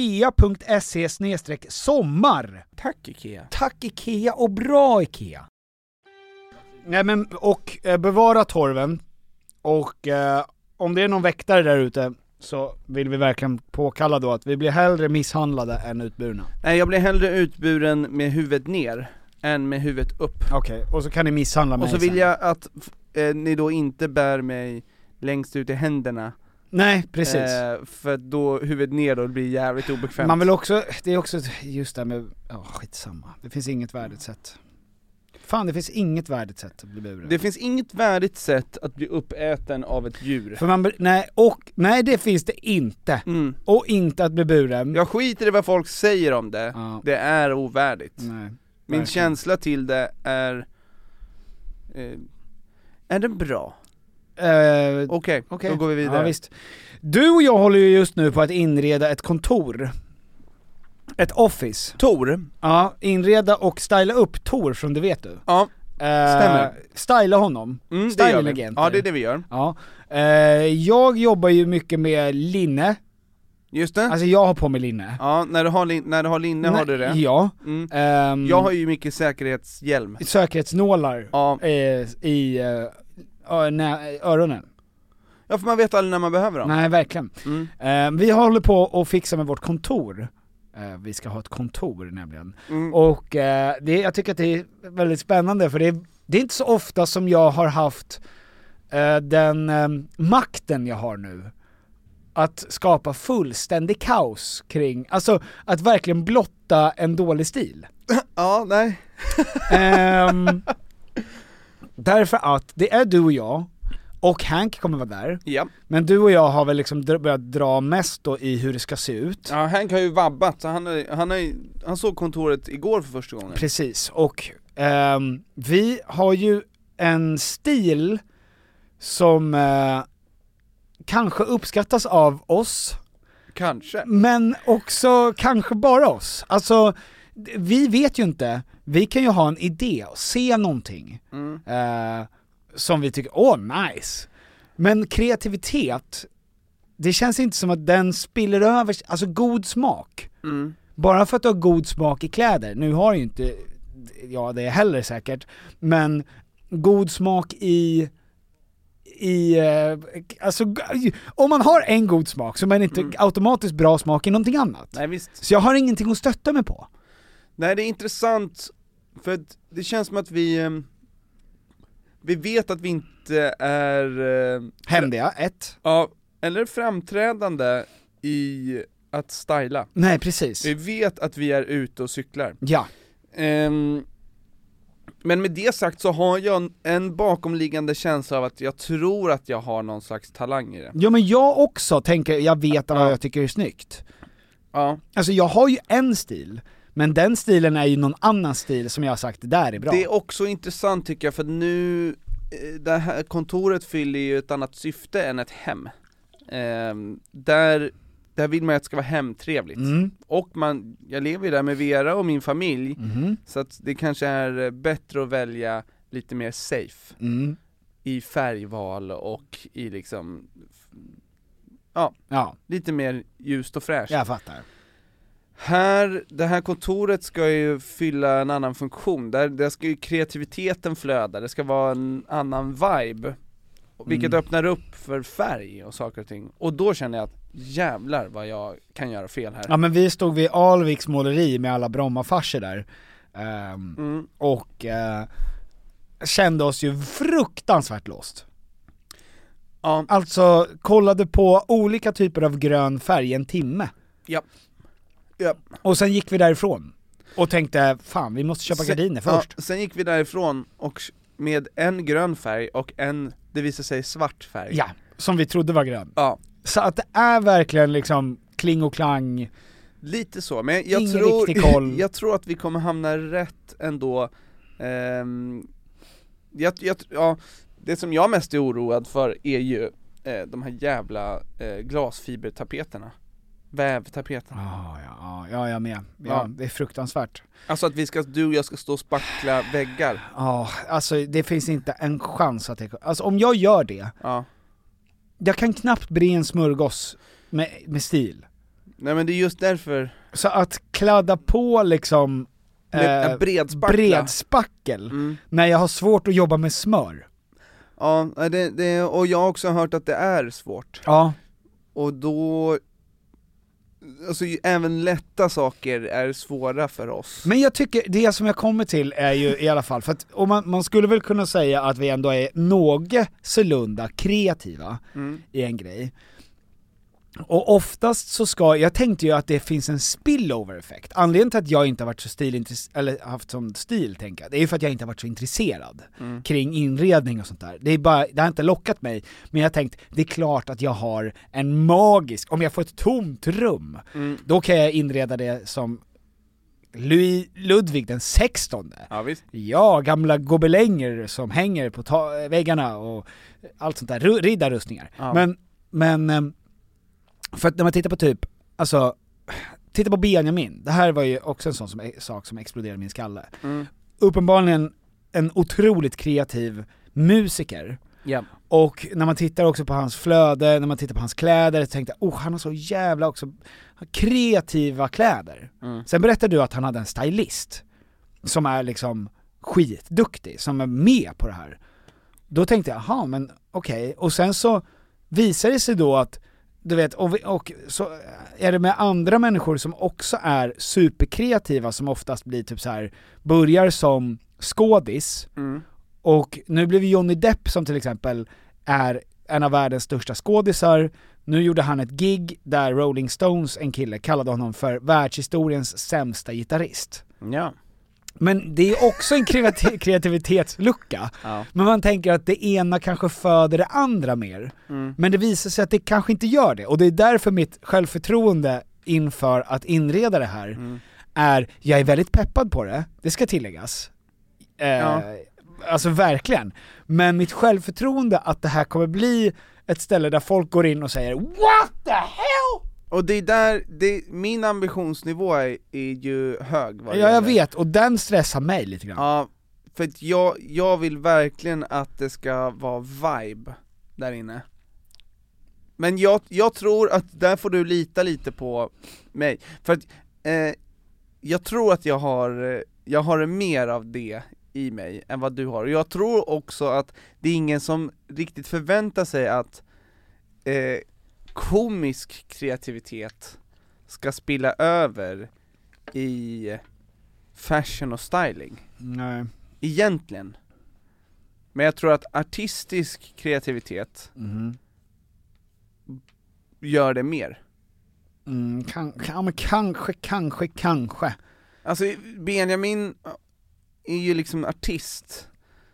ikea.se/sommar. Tack IKEA. Tack IKEA, och bra IKEA. Nej men, och bevara torven. Och om det är någon väktare där ute så vill vi verkligen påkalla då att vi blir hellre misshandlade än utburna. Nej, jag blir hellre utburen med huvudet ner än med huvudet upp. Okej, och så kan ni misshandla mig. Och så vill jag att ni då inte bär mig längst ut i händerna. Nej, precis. För då huvudet ner då blir jävligt obekvämt. Man vill också, det är också just det här med, skitsamma. Det finns inget värdigt sätt. Fan, det finns inget värdigt sätt att bli buren. Det finns inget värdigt sätt att bli uppäten av ett djur. För nej, det finns det inte. Och inte att bli buren. Jag skiter i vad folk säger om det. Ja. Det är ovärdigt. Nej, min känsla till det är det bra? Okej, då går vi vidare. Ja, visst. Du och jag håller ju just nu på att inreda ett kontor. Ett office. Tor? Ja, inreda och styla upp Tor från Det vet du. Ja, stämmer. Styla honom. Styling-agenter. Ja, det är det vi gör. Ja. Jag jobbar ju mycket med linne. Just det. Alltså jag har på mig linne. Ja, när du har linne har du det. Ja. Jag har ju mycket säkerhetshjälm. Säkerhetsnålar i öronen. Ja, för man vet aldrig när man behöver dem. Nej, verkligen. Vi håller på att fixa med vårt kontor. Vi ska ha ett kontor nämligen. Och jag tycker att det är väldigt spännande, för det är inte så ofta som jag har haft den makten jag har nu att skapa fullständig kaos kring, alltså att verkligen blotta en dålig stil. Ja, nej. Därför att det är du och jag, och Hank kommer vara där. Ja. Men du och jag har väl liksom börjat dra mest då i hur det ska se ut. Ja, Hank har ju vabbat, så han såg kontoret igår för första gången. Precis, och vi har ju en stil som kanske uppskattas av oss. Kanske. Men också kanske bara oss. Alltså, vi vet ju inte. Vi kan ju ha en idé och se någonting som vi tycker, nice. Men kreativitet, det känns inte som att den spiller över, alltså god smak. Bara för att du har god smak i kläder, nu har ju inte det är heller säkert, men god smak i alltså, om man har en god smak så är man inte automatiskt bra smak i någonting annat. Nej, visst. Så jag har ingenting att stötta mig på. Nej, det är intressant, för att det känns som att vi vet att vi inte är händiga, ja, eller framträdande i att styla. Nej, precis. Vi vet att vi är ute och cyklar. Ja. Men med det sagt så har jag en bakomliggande känsla av att jag tror att jag har någon slags talang i det. Ja, men jag också tänker, jag vet vad jag tycker är snyggt. Ja. Alltså jag har ju en stil, men den stilen är ju någon annan stil som jag har sagt, det där är bra. Det är också intressant tycker jag, för nu det här kontoret fyller ju ett annat syfte än ett hem. Där vill man att det ska vara hemtrevligt. Och jag lever ju där med Vera och min familj, så att det kanske är bättre att välja lite mer safe i färgval och i liksom lite mer ljust och fräscht. Jag fattar. Det här kontoret ska ju fylla en annan funktion. Där ska ju kreativiteten flöda. Det ska vara en annan vibe, vilket öppnar upp för färg och saker och ting. Och då känner jag att jävlar vad jag kan göra fel här. Ja, men vi stod vid Alviks måleri med alla Bromma-farser där och kände oss ju fruktansvärt låst. Ja. Alltså kollade på olika typer av grön färg en timme. Ja. Och sen gick vi därifrån och tänkte, fan, vi måste köpa gardiner först. Ja, sen gick vi därifrån och med en grön färg och det visade sig svart färg. Ja, som vi trodde var grön. Ja. Så att det är verkligen liksom kling och klang. Lite så, men jag tror att vi kommer hamna rätt ändå. Det som jag mest är oroad för är ju de här jävla glasfibertapeterna. Vävtapeterna. Ja, jag med. Ja, det är fruktansvärt. Alltså att du och jag ska stå och spackla väggar. Ja, alltså det finns inte en chans att alltså om jag gör det. Ja. Jag kan knappt bre en smörgås med stil. Nej, men det är just därför. Så att kladda på liksom bredspackel när jag har svårt att jobba med smör. Ja, och jag har också hört att det är svårt. Ja. Och då, alltså även lätta saker är svåra för oss. Men jag tycker, det som jag kommer till är ju i alla fall, för att om man skulle väl kunna säga att vi ändå är något sålunda kreativa i en grej. Och oftast så jag tänkte ju att det finns en spillover-effekt. Anledningen till att jag inte har varit så eller haft som stil, tänka, det är ju för att jag inte har varit så intresserad kring inredning och sånt där. Det har inte lockat mig, men jag har tänkt, det är klart att jag har en magisk, om jag får ett tomt rum, då kan jag inreda det som Ludvig den 16. Ja, visst. Ja, gamla gobelänger som hänger på väggarna och allt sånt där, riddarrustningar. Ja. Men för att när man tittar på typ, alltså titta på Benjamin, det här var ju också en sån sak som exploderade min skalle. Uppenbarligen en otroligt kreativ musiker. Och när man tittar också på hans flöde, när man tittar på hans kläder, så tänkte jag, han har så jävla också kreativa kläder. Sen berättade du att han hade en stylist som är liksom skitduktig, som är med på det här. Då tänkte jag, jaha, men okej. Och sen så visar det sig då att du vet, och så är det med andra människor som också är superkreativa, som oftast blir typ så här, börjar som skådis, och nu blev Johnny Depp, som till exempel är en av världens största skådisar, nu gjorde han ett gig där Rolling Stones, en kille, kallade honom för världshistoriens sämsta gitarrist. Ja. Men det är också en kreativitetslucka. Ja. Men man tänker att det ena kanske föder det andra mer. Men det visar sig att det kanske inte gör det. Och det är därför mitt självförtroende inför att inreda det här är, jag är väldigt peppad på det. Det ska tilläggas. Alltså verkligen. Men mitt självförtroende att det här kommer bli ett ställe där folk går in och säger what the hell? Och det är där, min ambitionsnivå är ju hög. Ja, jag vet, och den stressar mig lite grann. Ja, för att jag vill verkligen att det ska vara vibe där inne. Men jag tror att där får du lita lite på mig. För att jag tror att jag har mer av det i mig än vad du har. Och jag tror också att det är ingen som riktigt förväntar sig att komisk kreativitet ska spilla över i fashion och styling. Nej. Egentligen. Men jag tror att artistisk kreativitet gör det mer. Kanske. Alltså Benjamin är ju liksom artist.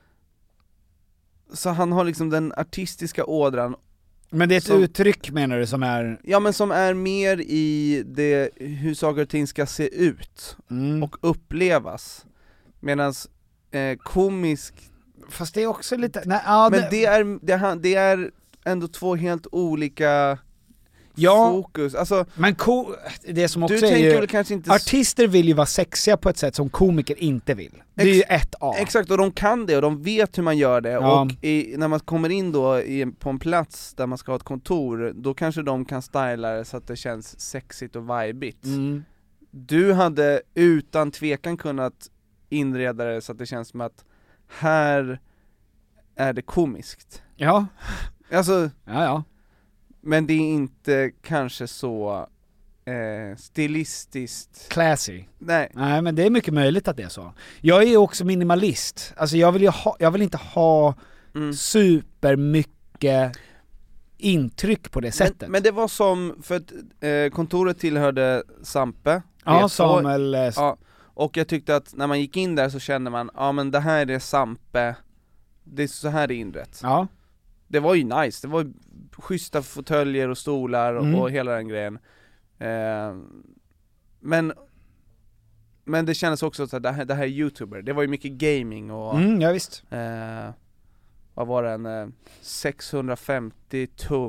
Så han har liksom den artistiska ådran. Men det är ett uttryck, menar du, som är... Ja, men som är mer i det, hur saker och ting ska se ut och upplevas. Medans komisk... Fast det är också lite... Nej, men det är ändå två helt olika fokus. Alltså, men det som också du är ju... Kanske inte... Artister vill ju vara sexiga på ett sätt som komiker inte vill. Det är ju ett A. Exakt, och de kan det och de vet hur man gör det. Ja. Och när man kommer in då på en plats där man ska ha ett kontor, då kanske de kan styla det så att det känns sexigt och vibigt. Du hade utan tvekan kunnat inreda det så att det känns som att här är det komiskt. Ja. Alltså, ja. Men det är inte kanske så stilistiskt classy. Nej, men det är mycket möjligt att det är så. Jag är ju också minimalist. Alltså jag vill inte ha super mycket intryck på det sättet. Men det var som, för att kontoret tillhörde Sampe. Ja, Samuel. Ja, och jag tyckte att när man gick in där så kände man, ja men det här är Sampe. Det är så här det är inrätt. Ja. Det var ju nice, det var schyssta fåtöljer och stolar och hela den grejen. Men det kändes också att det här är YouTuber. Det var ju mycket gaming och ja, visst. Vad var det, 650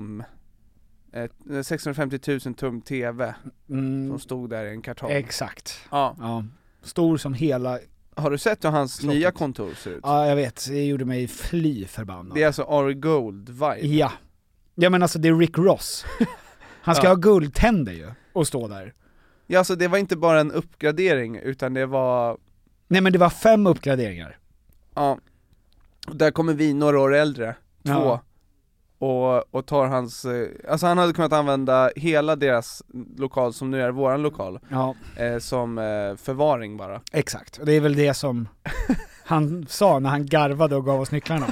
000 tum TV som stod där i en kartong. Exakt. Ja. Stor som hela. Har du sett hur hans nya kontor ser ut? Ja, jag vet. Det gjorde mig fly förbannad. Det är alltså Ari Gold vibe. Ja, men alltså det är Rick Ross. Han ska ha guldtänder ju och stå där. Ja, alltså det var inte bara en uppgradering utan det var... Nej, men det var 5 uppgraderingar. Ja. Och där kommer vi några år äldre. 2. och tar hans, alltså han hade kunnat använda hela deras lokal som nu är våran lokal som förvaring bara. Exakt, och det är väl det som han sa när han garvade och gav oss nycklarna.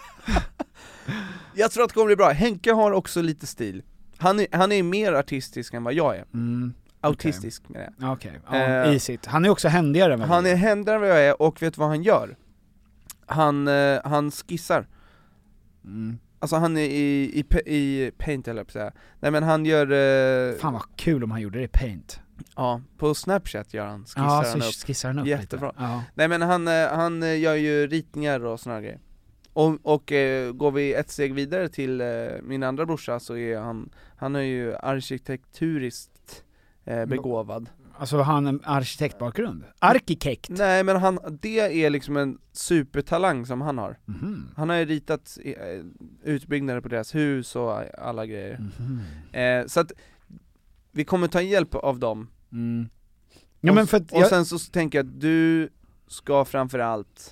Jag tror att det kommer bli bra. Henke har också lite stil. Han är mer artistisk än vad jag är. Autistisk med det. Okej. Easyt. Han är också händigare än vad han är händigare än vad jag är, och vet vad han gör? Han skissar. Alltså han är i Paint, eller på säga. Nej, men han gör fan vad kul om han gjorde det i Paint. Ja, på Snapchat gör han, skissar han upp jättebra. Lite. Ja. Nej, men han gör ju ritningar och såna grejer. Och går vi ett steg vidare till min andra brorsa, så är han är ju arkitekturiskt begåvad. Alltså han en arkitektbakgrund? Arkitekt? Nej, men det är liksom en supertalang som han har. Han har ju ritat utbyggnader på deras hus och alla grejer. Så att vi kommer ta hjälp av dem. Ja, men och sen så tänker jag att du ska framförallt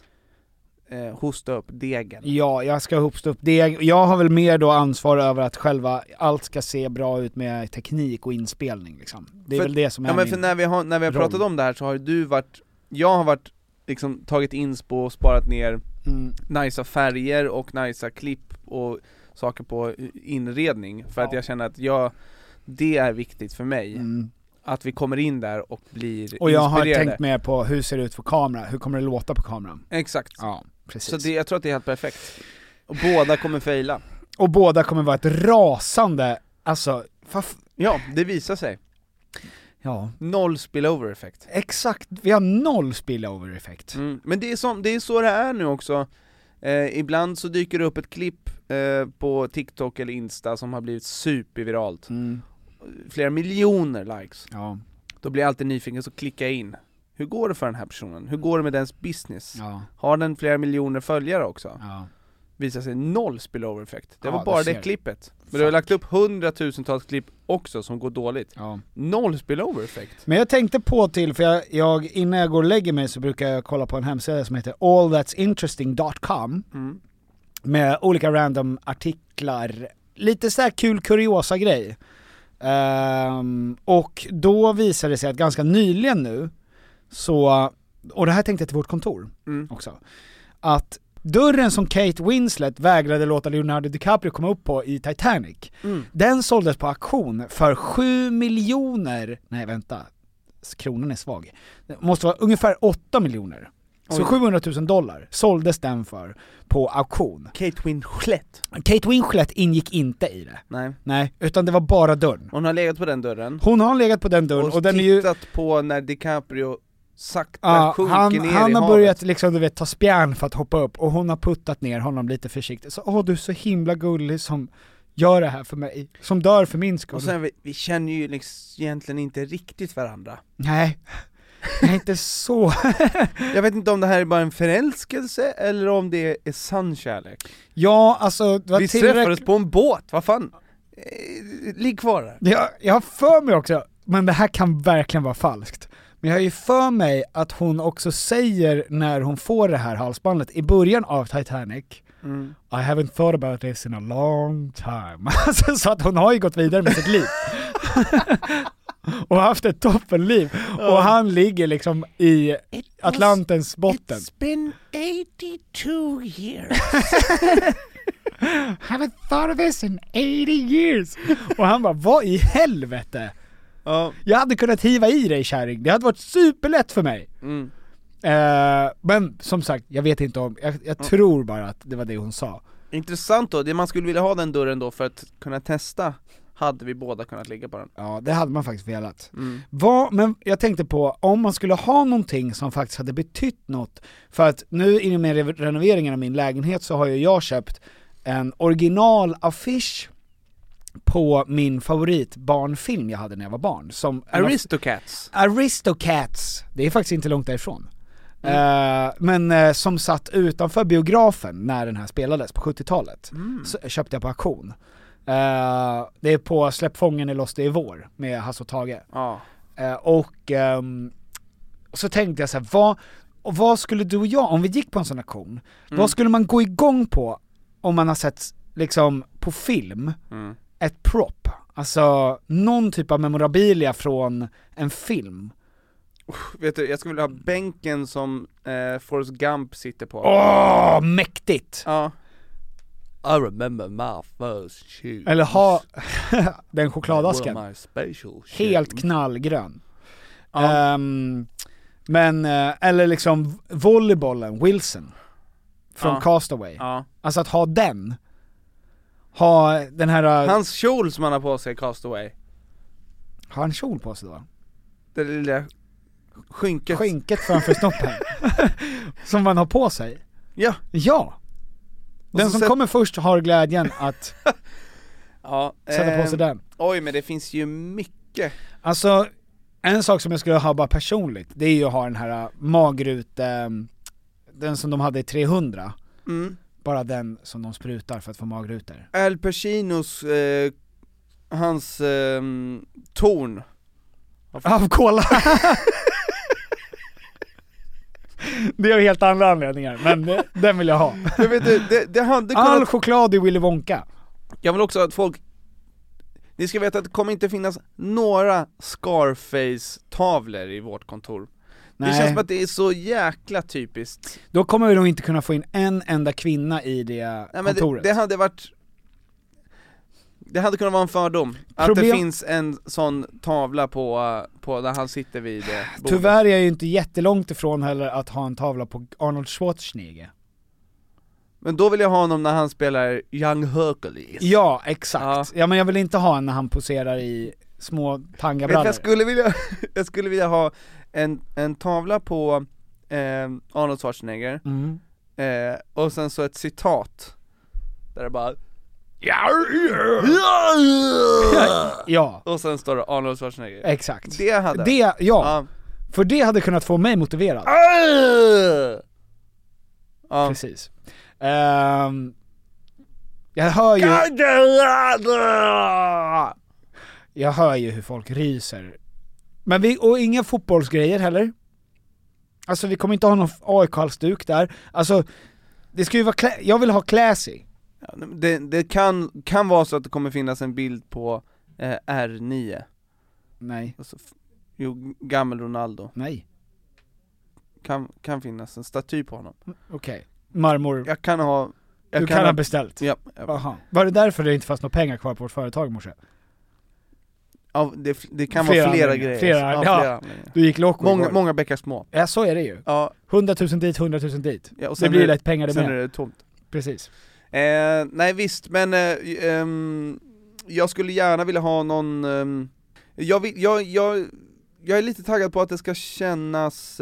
hosta upp degen. Ja, jag ska hosta upp deg. Jag har väl mer då ansvar över att själva allt ska se bra ut med teknik och inspelning liksom. Det är väl det som är men för när vi har pratat om det här, så har du jag har varit liksom tagit inspo och sparat ner nice färger och nice klipp och saker på inredning, för att jag känner att det är viktigt för mig. Att vi kommer in där och blir inspirerade. Och jag har tänkt mer på hur ser det ut för kamera, hur kommer det låta på kameran. Exakt. Ja, precis. Så jag tror att det är helt perfekt. Och båda kommer faila. Och båda kommer vara ett rasande, alltså ja, det visar sig. Ja. 0 spillover-effekt. Exakt, vi har 0 spillover-effekt. Men det är så det är nu också. Ibland så dyker det upp ett klipp på TikTok eller Insta som har blivit superviralt. Flera miljoner likes. Ja. Då blir jag alltid nyfiken, så klickar jag in. Hur går det för den här personen? Hur går det med dens business? Ja. Har den flera miljoner följare också? Ja. Visar sig 0 spillover-effekt. Det var bara det det klippet. Men du har lagt upp 100,000-tals klipp också som går dåligt. Ja. 0 spillover-effekt. Men jag tänkte på för jag innan jag går och lägger mig så brukar jag kolla på en hemsida som heter allthat'sinteresting.com med olika random artiklar. Lite så här kul kuriosa grej. Och då visade det sig att ganska nyligen nu så, och det här tänkte jag till vårt kontor också, att dörren som Kate Winslet vägrade låta Leonardo DiCaprio komma upp på i Titanic, den såldes på auktion för 7 miljoner, nej vänta, kronan är svag, det måste vara ungefär 8 miljoner. Så $700,000 såldes den för på auktion. Kate Winslet. Kate Winslet ingick inte i det. Nej, utan det var bara dörren. Hon har legat på den dörren. Hon har legat på den dörren. Och den tittat på när DiCaprio sakta sjunker ner i havet. Han har börjat liksom, ta spjärn för att hoppa upp, och hon har puttat ner honom lite försiktigt. Så du är så himla gullig som gör det här för mig, som dör för min skull. Och sen vi känner ju liksom egentligen inte riktigt varandra. Nej. Inte så. Jag vet inte om det här är bara en förälskelse eller om det är sann kärlek. Ja, alltså vi träffades på en båt, vad fan? Ligg kvar där. Jag har för mig också, men det här kan verkligen vara falskt. Men jag har ju för mig att hon också säger när hon får det här halsbandet i början av Titanic, I haven't thought about this in a long time. Alltså, så att hon har ju gått vidare med sitt liv. Och haft ett toppenliv. Och han ligger liksom i Atlantens botten. It's been 82 years. Haven't thought of this in 80 years. Och han bara, vad i helvete? Jag hade kunnat hiva i dig, kärring. Det hade varit superlätt för mig. Men som sagt, jag vet inte om jag tror bara att det var det hon sa. Intressant då, det man skulle vilja ha den dörren då för att kunna testa. Hade vi båda kunnat ligga på den? Ja, det hade man faktiskt velat. Men jag tänkte på, om man skulle ha någonting som faktiskt hade betytt något. För att nu i med renoveringen av min lägenhet så har jag köpt en originalaffisch på min favoritbarnfilm jag hade när jag var barn. Som Aristocats. Det är faktiskt inte långt därifrån. Men som satt utanför biografen när den här spelades på 70-talet. Så köpte jag på auktion. Det är på Släpp fången i Lost i vår med Hasse och Tage. Och så tänkte jag så här, vad skulle du och jag, om vi gick på en sån auktion, vad skulle man gå igång på om man har sett liksom på film ett prop, alltså någon typ av memorabilia från en film. Vet du, jag skulle vilja ha bänken som Forrest Gump sitter på. Mäktigt! Ja. I remember my first shoes. Eller ha den chokladasken. Helt knallgrön. Ja. Men, eller liksom volleybollen, Wilson från Castaway. Ja. Alltså att ha den. Ha den här... Hans kjol som han har på sig, Castaway. Har han kjol på sig då? Det lilla skynket framför snoppen. Som man har på sig. Ja. Ja. Den som kommer först har glädjen att sätta på sig den. Oj, men det finns ju mycket. Alltså, en sak som jag skulle ha bara personligt, det är ju att ha den här magrut, den som de hade i 300. Bara den som de sprutar för att få magrutor. Al Pacinos, hans torn. Av cola. Det är helt andra anledningar, men den vill jag ha. Jag vet, det hade kunnat... All choklad i Willy Wonka. Jag vill också att folk... Ni ska veta att det kommer inte finnas några Scarface-tavlor i vårt kontor. Nej. Det känns som att det är så jäkla typiskt. Då kommer vi nog inte kunna få in en enda kvinna i det kontoret. Det hade varit... Det hade kunnat vara en fördom. Att det finns en sån tavla på där han sitter vid bordet. Tyvärr är jag ju inte jättelångt ifrån heller att ha en tavla på Arnold Schwarzenegger. Men då vill jag ha honom när han spelar Young Hercules. Ja, exakt. Ja, men jag vill inte ha en när han poserar i små tangabrallor. Jag skulle vilja ha en tavla på Arnold Schwarzenegger. Och sen så ett citat där det bara... Ja. Och sen står det Arnold Schwarzenegger. Exakt. Det hade. Ja. För det hade kunnat få mig motiverad. Ja. Precis. Jag hör ju hur folk ryser. Men och inga fotbollsgrejer heller. Alltså vi kommer inte ha någon AIK-halsduk där. Alltså det ska ju vara jag vill ha classy. Det kan vara så att det kommer finnas en bild på R9. Nej. Alltså, gammel Ronaldo. Nej. Kan finnas en staty på honom. Okej. Marmor. Jag kan ha beställt. Ja. Aha. Var det därför det inte fanns några pengar kvar på vårt företag i morse? Ja, det kan vara flera grejer. Flera. Du gick loco. Många bäckar små. Ja, så är det ju. Ja. 100 000 dit, 100 000 dit. Ja, och det blir lätt pengar det med. Sen är det tomt. Precis. Nej visst, men jag skulle gärna vilja ha någon... Jag är lite taggad på att det ska kännas...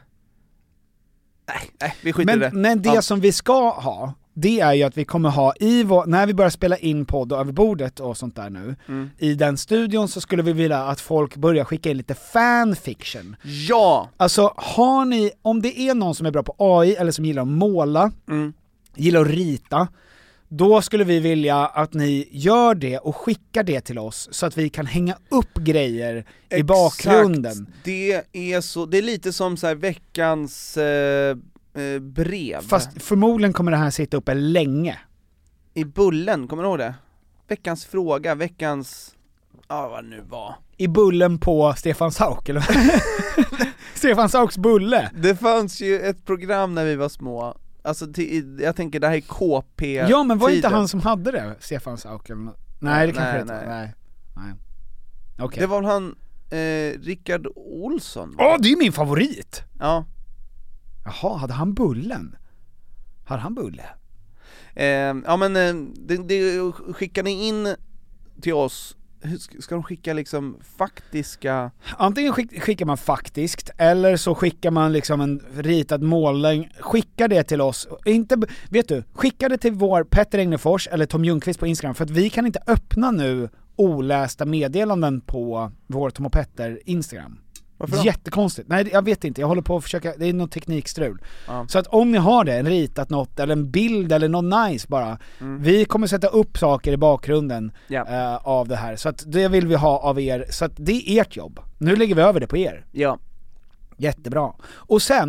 Nej, vi skiter i det. Men det som vi ska ha, det är ju att vi kommer ha när vi börjar spela in podd över bordet och sånt där nu, i den studion så skulle vi vilja att folk börjar skicka in lite fanfiction. Ja! Alltså har ni, om det är någon som är bra på AI eller som gillar att måla, gillar att rita, då skulle vi vilja att ni gör det och skickar det till oss så att vi kan hänga upp grejer i bakgrunden. Det är lite som så här veckans brev. Fast förmodligen kommer det här sitta uppe länge. I bullen, kommer du ihåg det? Veckans fråga, vad det nu var. I bullen på Stefan Sauk, eller? Stefan Sauks bulle. Det fanns ju ett program när vi var små. Alltså jag tänker det här är KP. Ja, men var inte han som hade det, Stefan Sauk eller något? Nej, det kanske inte. Nej. Okay. Det var han Rickard Olsson. Det är ju min favorit. Ja. Jaha, hade han bullen? Har han bulle? Ja, men det skickar ni in till oss. Ska de skicka liksom faktiska... Antingen skickar man faktiskt, eller så skickar man liksom en ritad målning. Skicka det till oss. Skicka det till vår Petter Egnefors eller Tom Ljungqvist på Instagram, för att vi kan inte öppna nu olästa meddelanden på vår Tom och Petter Instagram. Varför då? Jättekonstigt. Nej, jag vet inte. Jag håller på att försöka, det är något teknikstrul. Så att om ni har det, en ritat något eller en bild eller något nice bara. Vi kommer sätta upp saker i bakgrunden av det här. Så att det vill vi ha av er. Så att det är ert jobb. Nu lägger vi över det på er. Ja. Jättebra. Och sen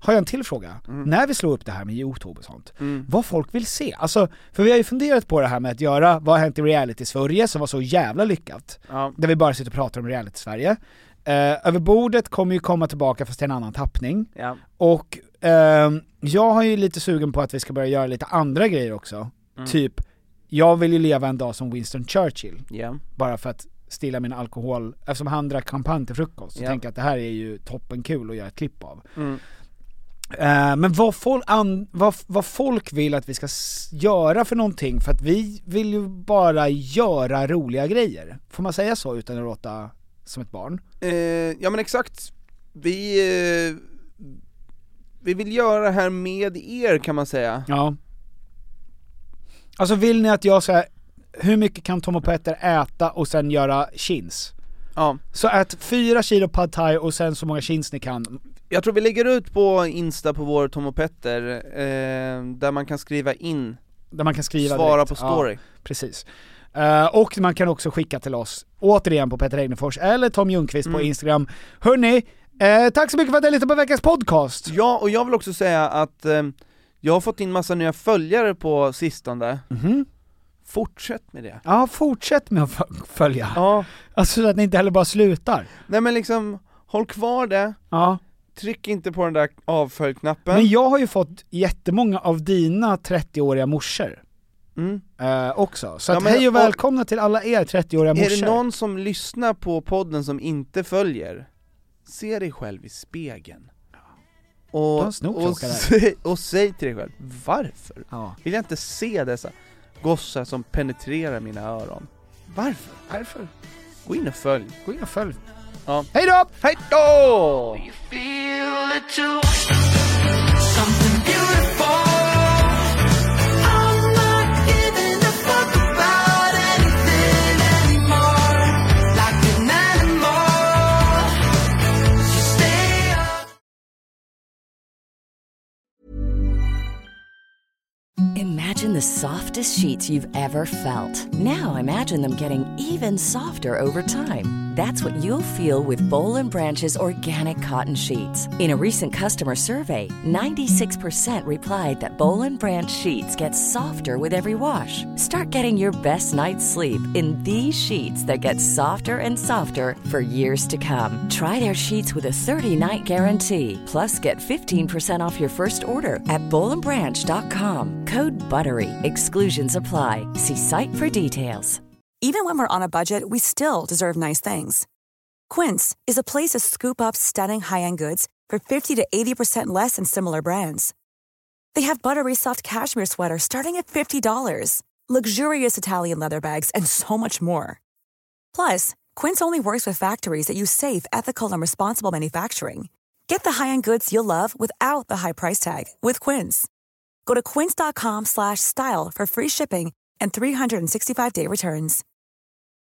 har jag en till fråga. När vi slår upp det här med YouTube och sånt, vad folk vill se. Alltså, för vi har ju funderat på det här med att göra vad har hänt i reality-Sverige som var så jävla lyckat. Där vi bara sitter och pratar om reality-Sverige. Över bordet kommer ju komma tillbaka fast till en annan tappning. Och jag har ju lite sugen på att vi ska börja göra lite andra grejer också. Typ, jag vill ju leva en dag som Winston Churchill. Bara för att stilla min alkohol. Eftersom han drack champagne till frukost så tänker jag att det här är ju toppen kul att göra ett klipp av. Men vad folk vill att vi ska göra för någonting, för att vi vill ju bara göra roliga grejer. Får man säga så utan att låta som ett barn? Ja men exakt. Vi vill göra det här med er, kan man säga. Ja. Alltså vill ni att jag säger hur mycket kan Tom och Petter äta och sen göra chins? Ja. Så ät 4 kilo pad thai och sen så många chins ni kan. Jag tror vi lägger ut på Insta på vår Tom och Petter där man kan skriva in. Där man kan skriva svara direkt på story. Ja, precis. Och man kan också skicka till oss återigen på Petter Egnefors eller Tom Ljungqvist på Instagram. Hörrni, tack så mycket för att ni lyssnade på veckans podcast. Ja, och jag vill också säga att jag har fått in massa nya följare på sistone. Fortsätt med det. Ja, fortsätt med att följa. Ja. Alltså så att ni inte heller bara slutar. Nej men liksom, håll kvar det. Ja. Tryck inte på den där avfölj-knappen. Men jag har ju fått jättemånga av dina 30-åriga morsor. Också. Så att hej och välkomna till alla er 30-åriga morsor. Är det någon som lyssnar på podden som inte följer, se dig själv i spegeln. Och säg till dig själv, varför vill jag inte se dessa gossar som penetrerar mina öron? Varför? Gå in och följ. Ja. Hej då! Hej då! Imagine the softest sheets you've ever felt. Now imagine them getting even softer over time. That's what you'll feel with Boll & Branch's organic cotton sheets. In a recent customer survey, 96% replied that Boll & Branch sheets get softer with every wash. Start getting your best night's sleep in these sheets that get softer and softer for years to come. Try their sheets with a 30-night guarantee. Plus, get 15% off your first order at bollandbranch.com. Code BUTTERY. Exclusions apply. See site for details. Even when we're on a budget, we still deserve nice things. Quince is a place to scoop up stunning high-end goods for 50 to 80% less than similar brands. They have buttery soft cashmere sweaters starting at $50, luxurious Italian leather bags, and so much more. Plus, Quince only works with factories that use safe, ethical, and responsible manufacturing. Get the high-end goods you'll love without the high price tag with Quince. Go to quince.com/style for free shipping and 365-day returns.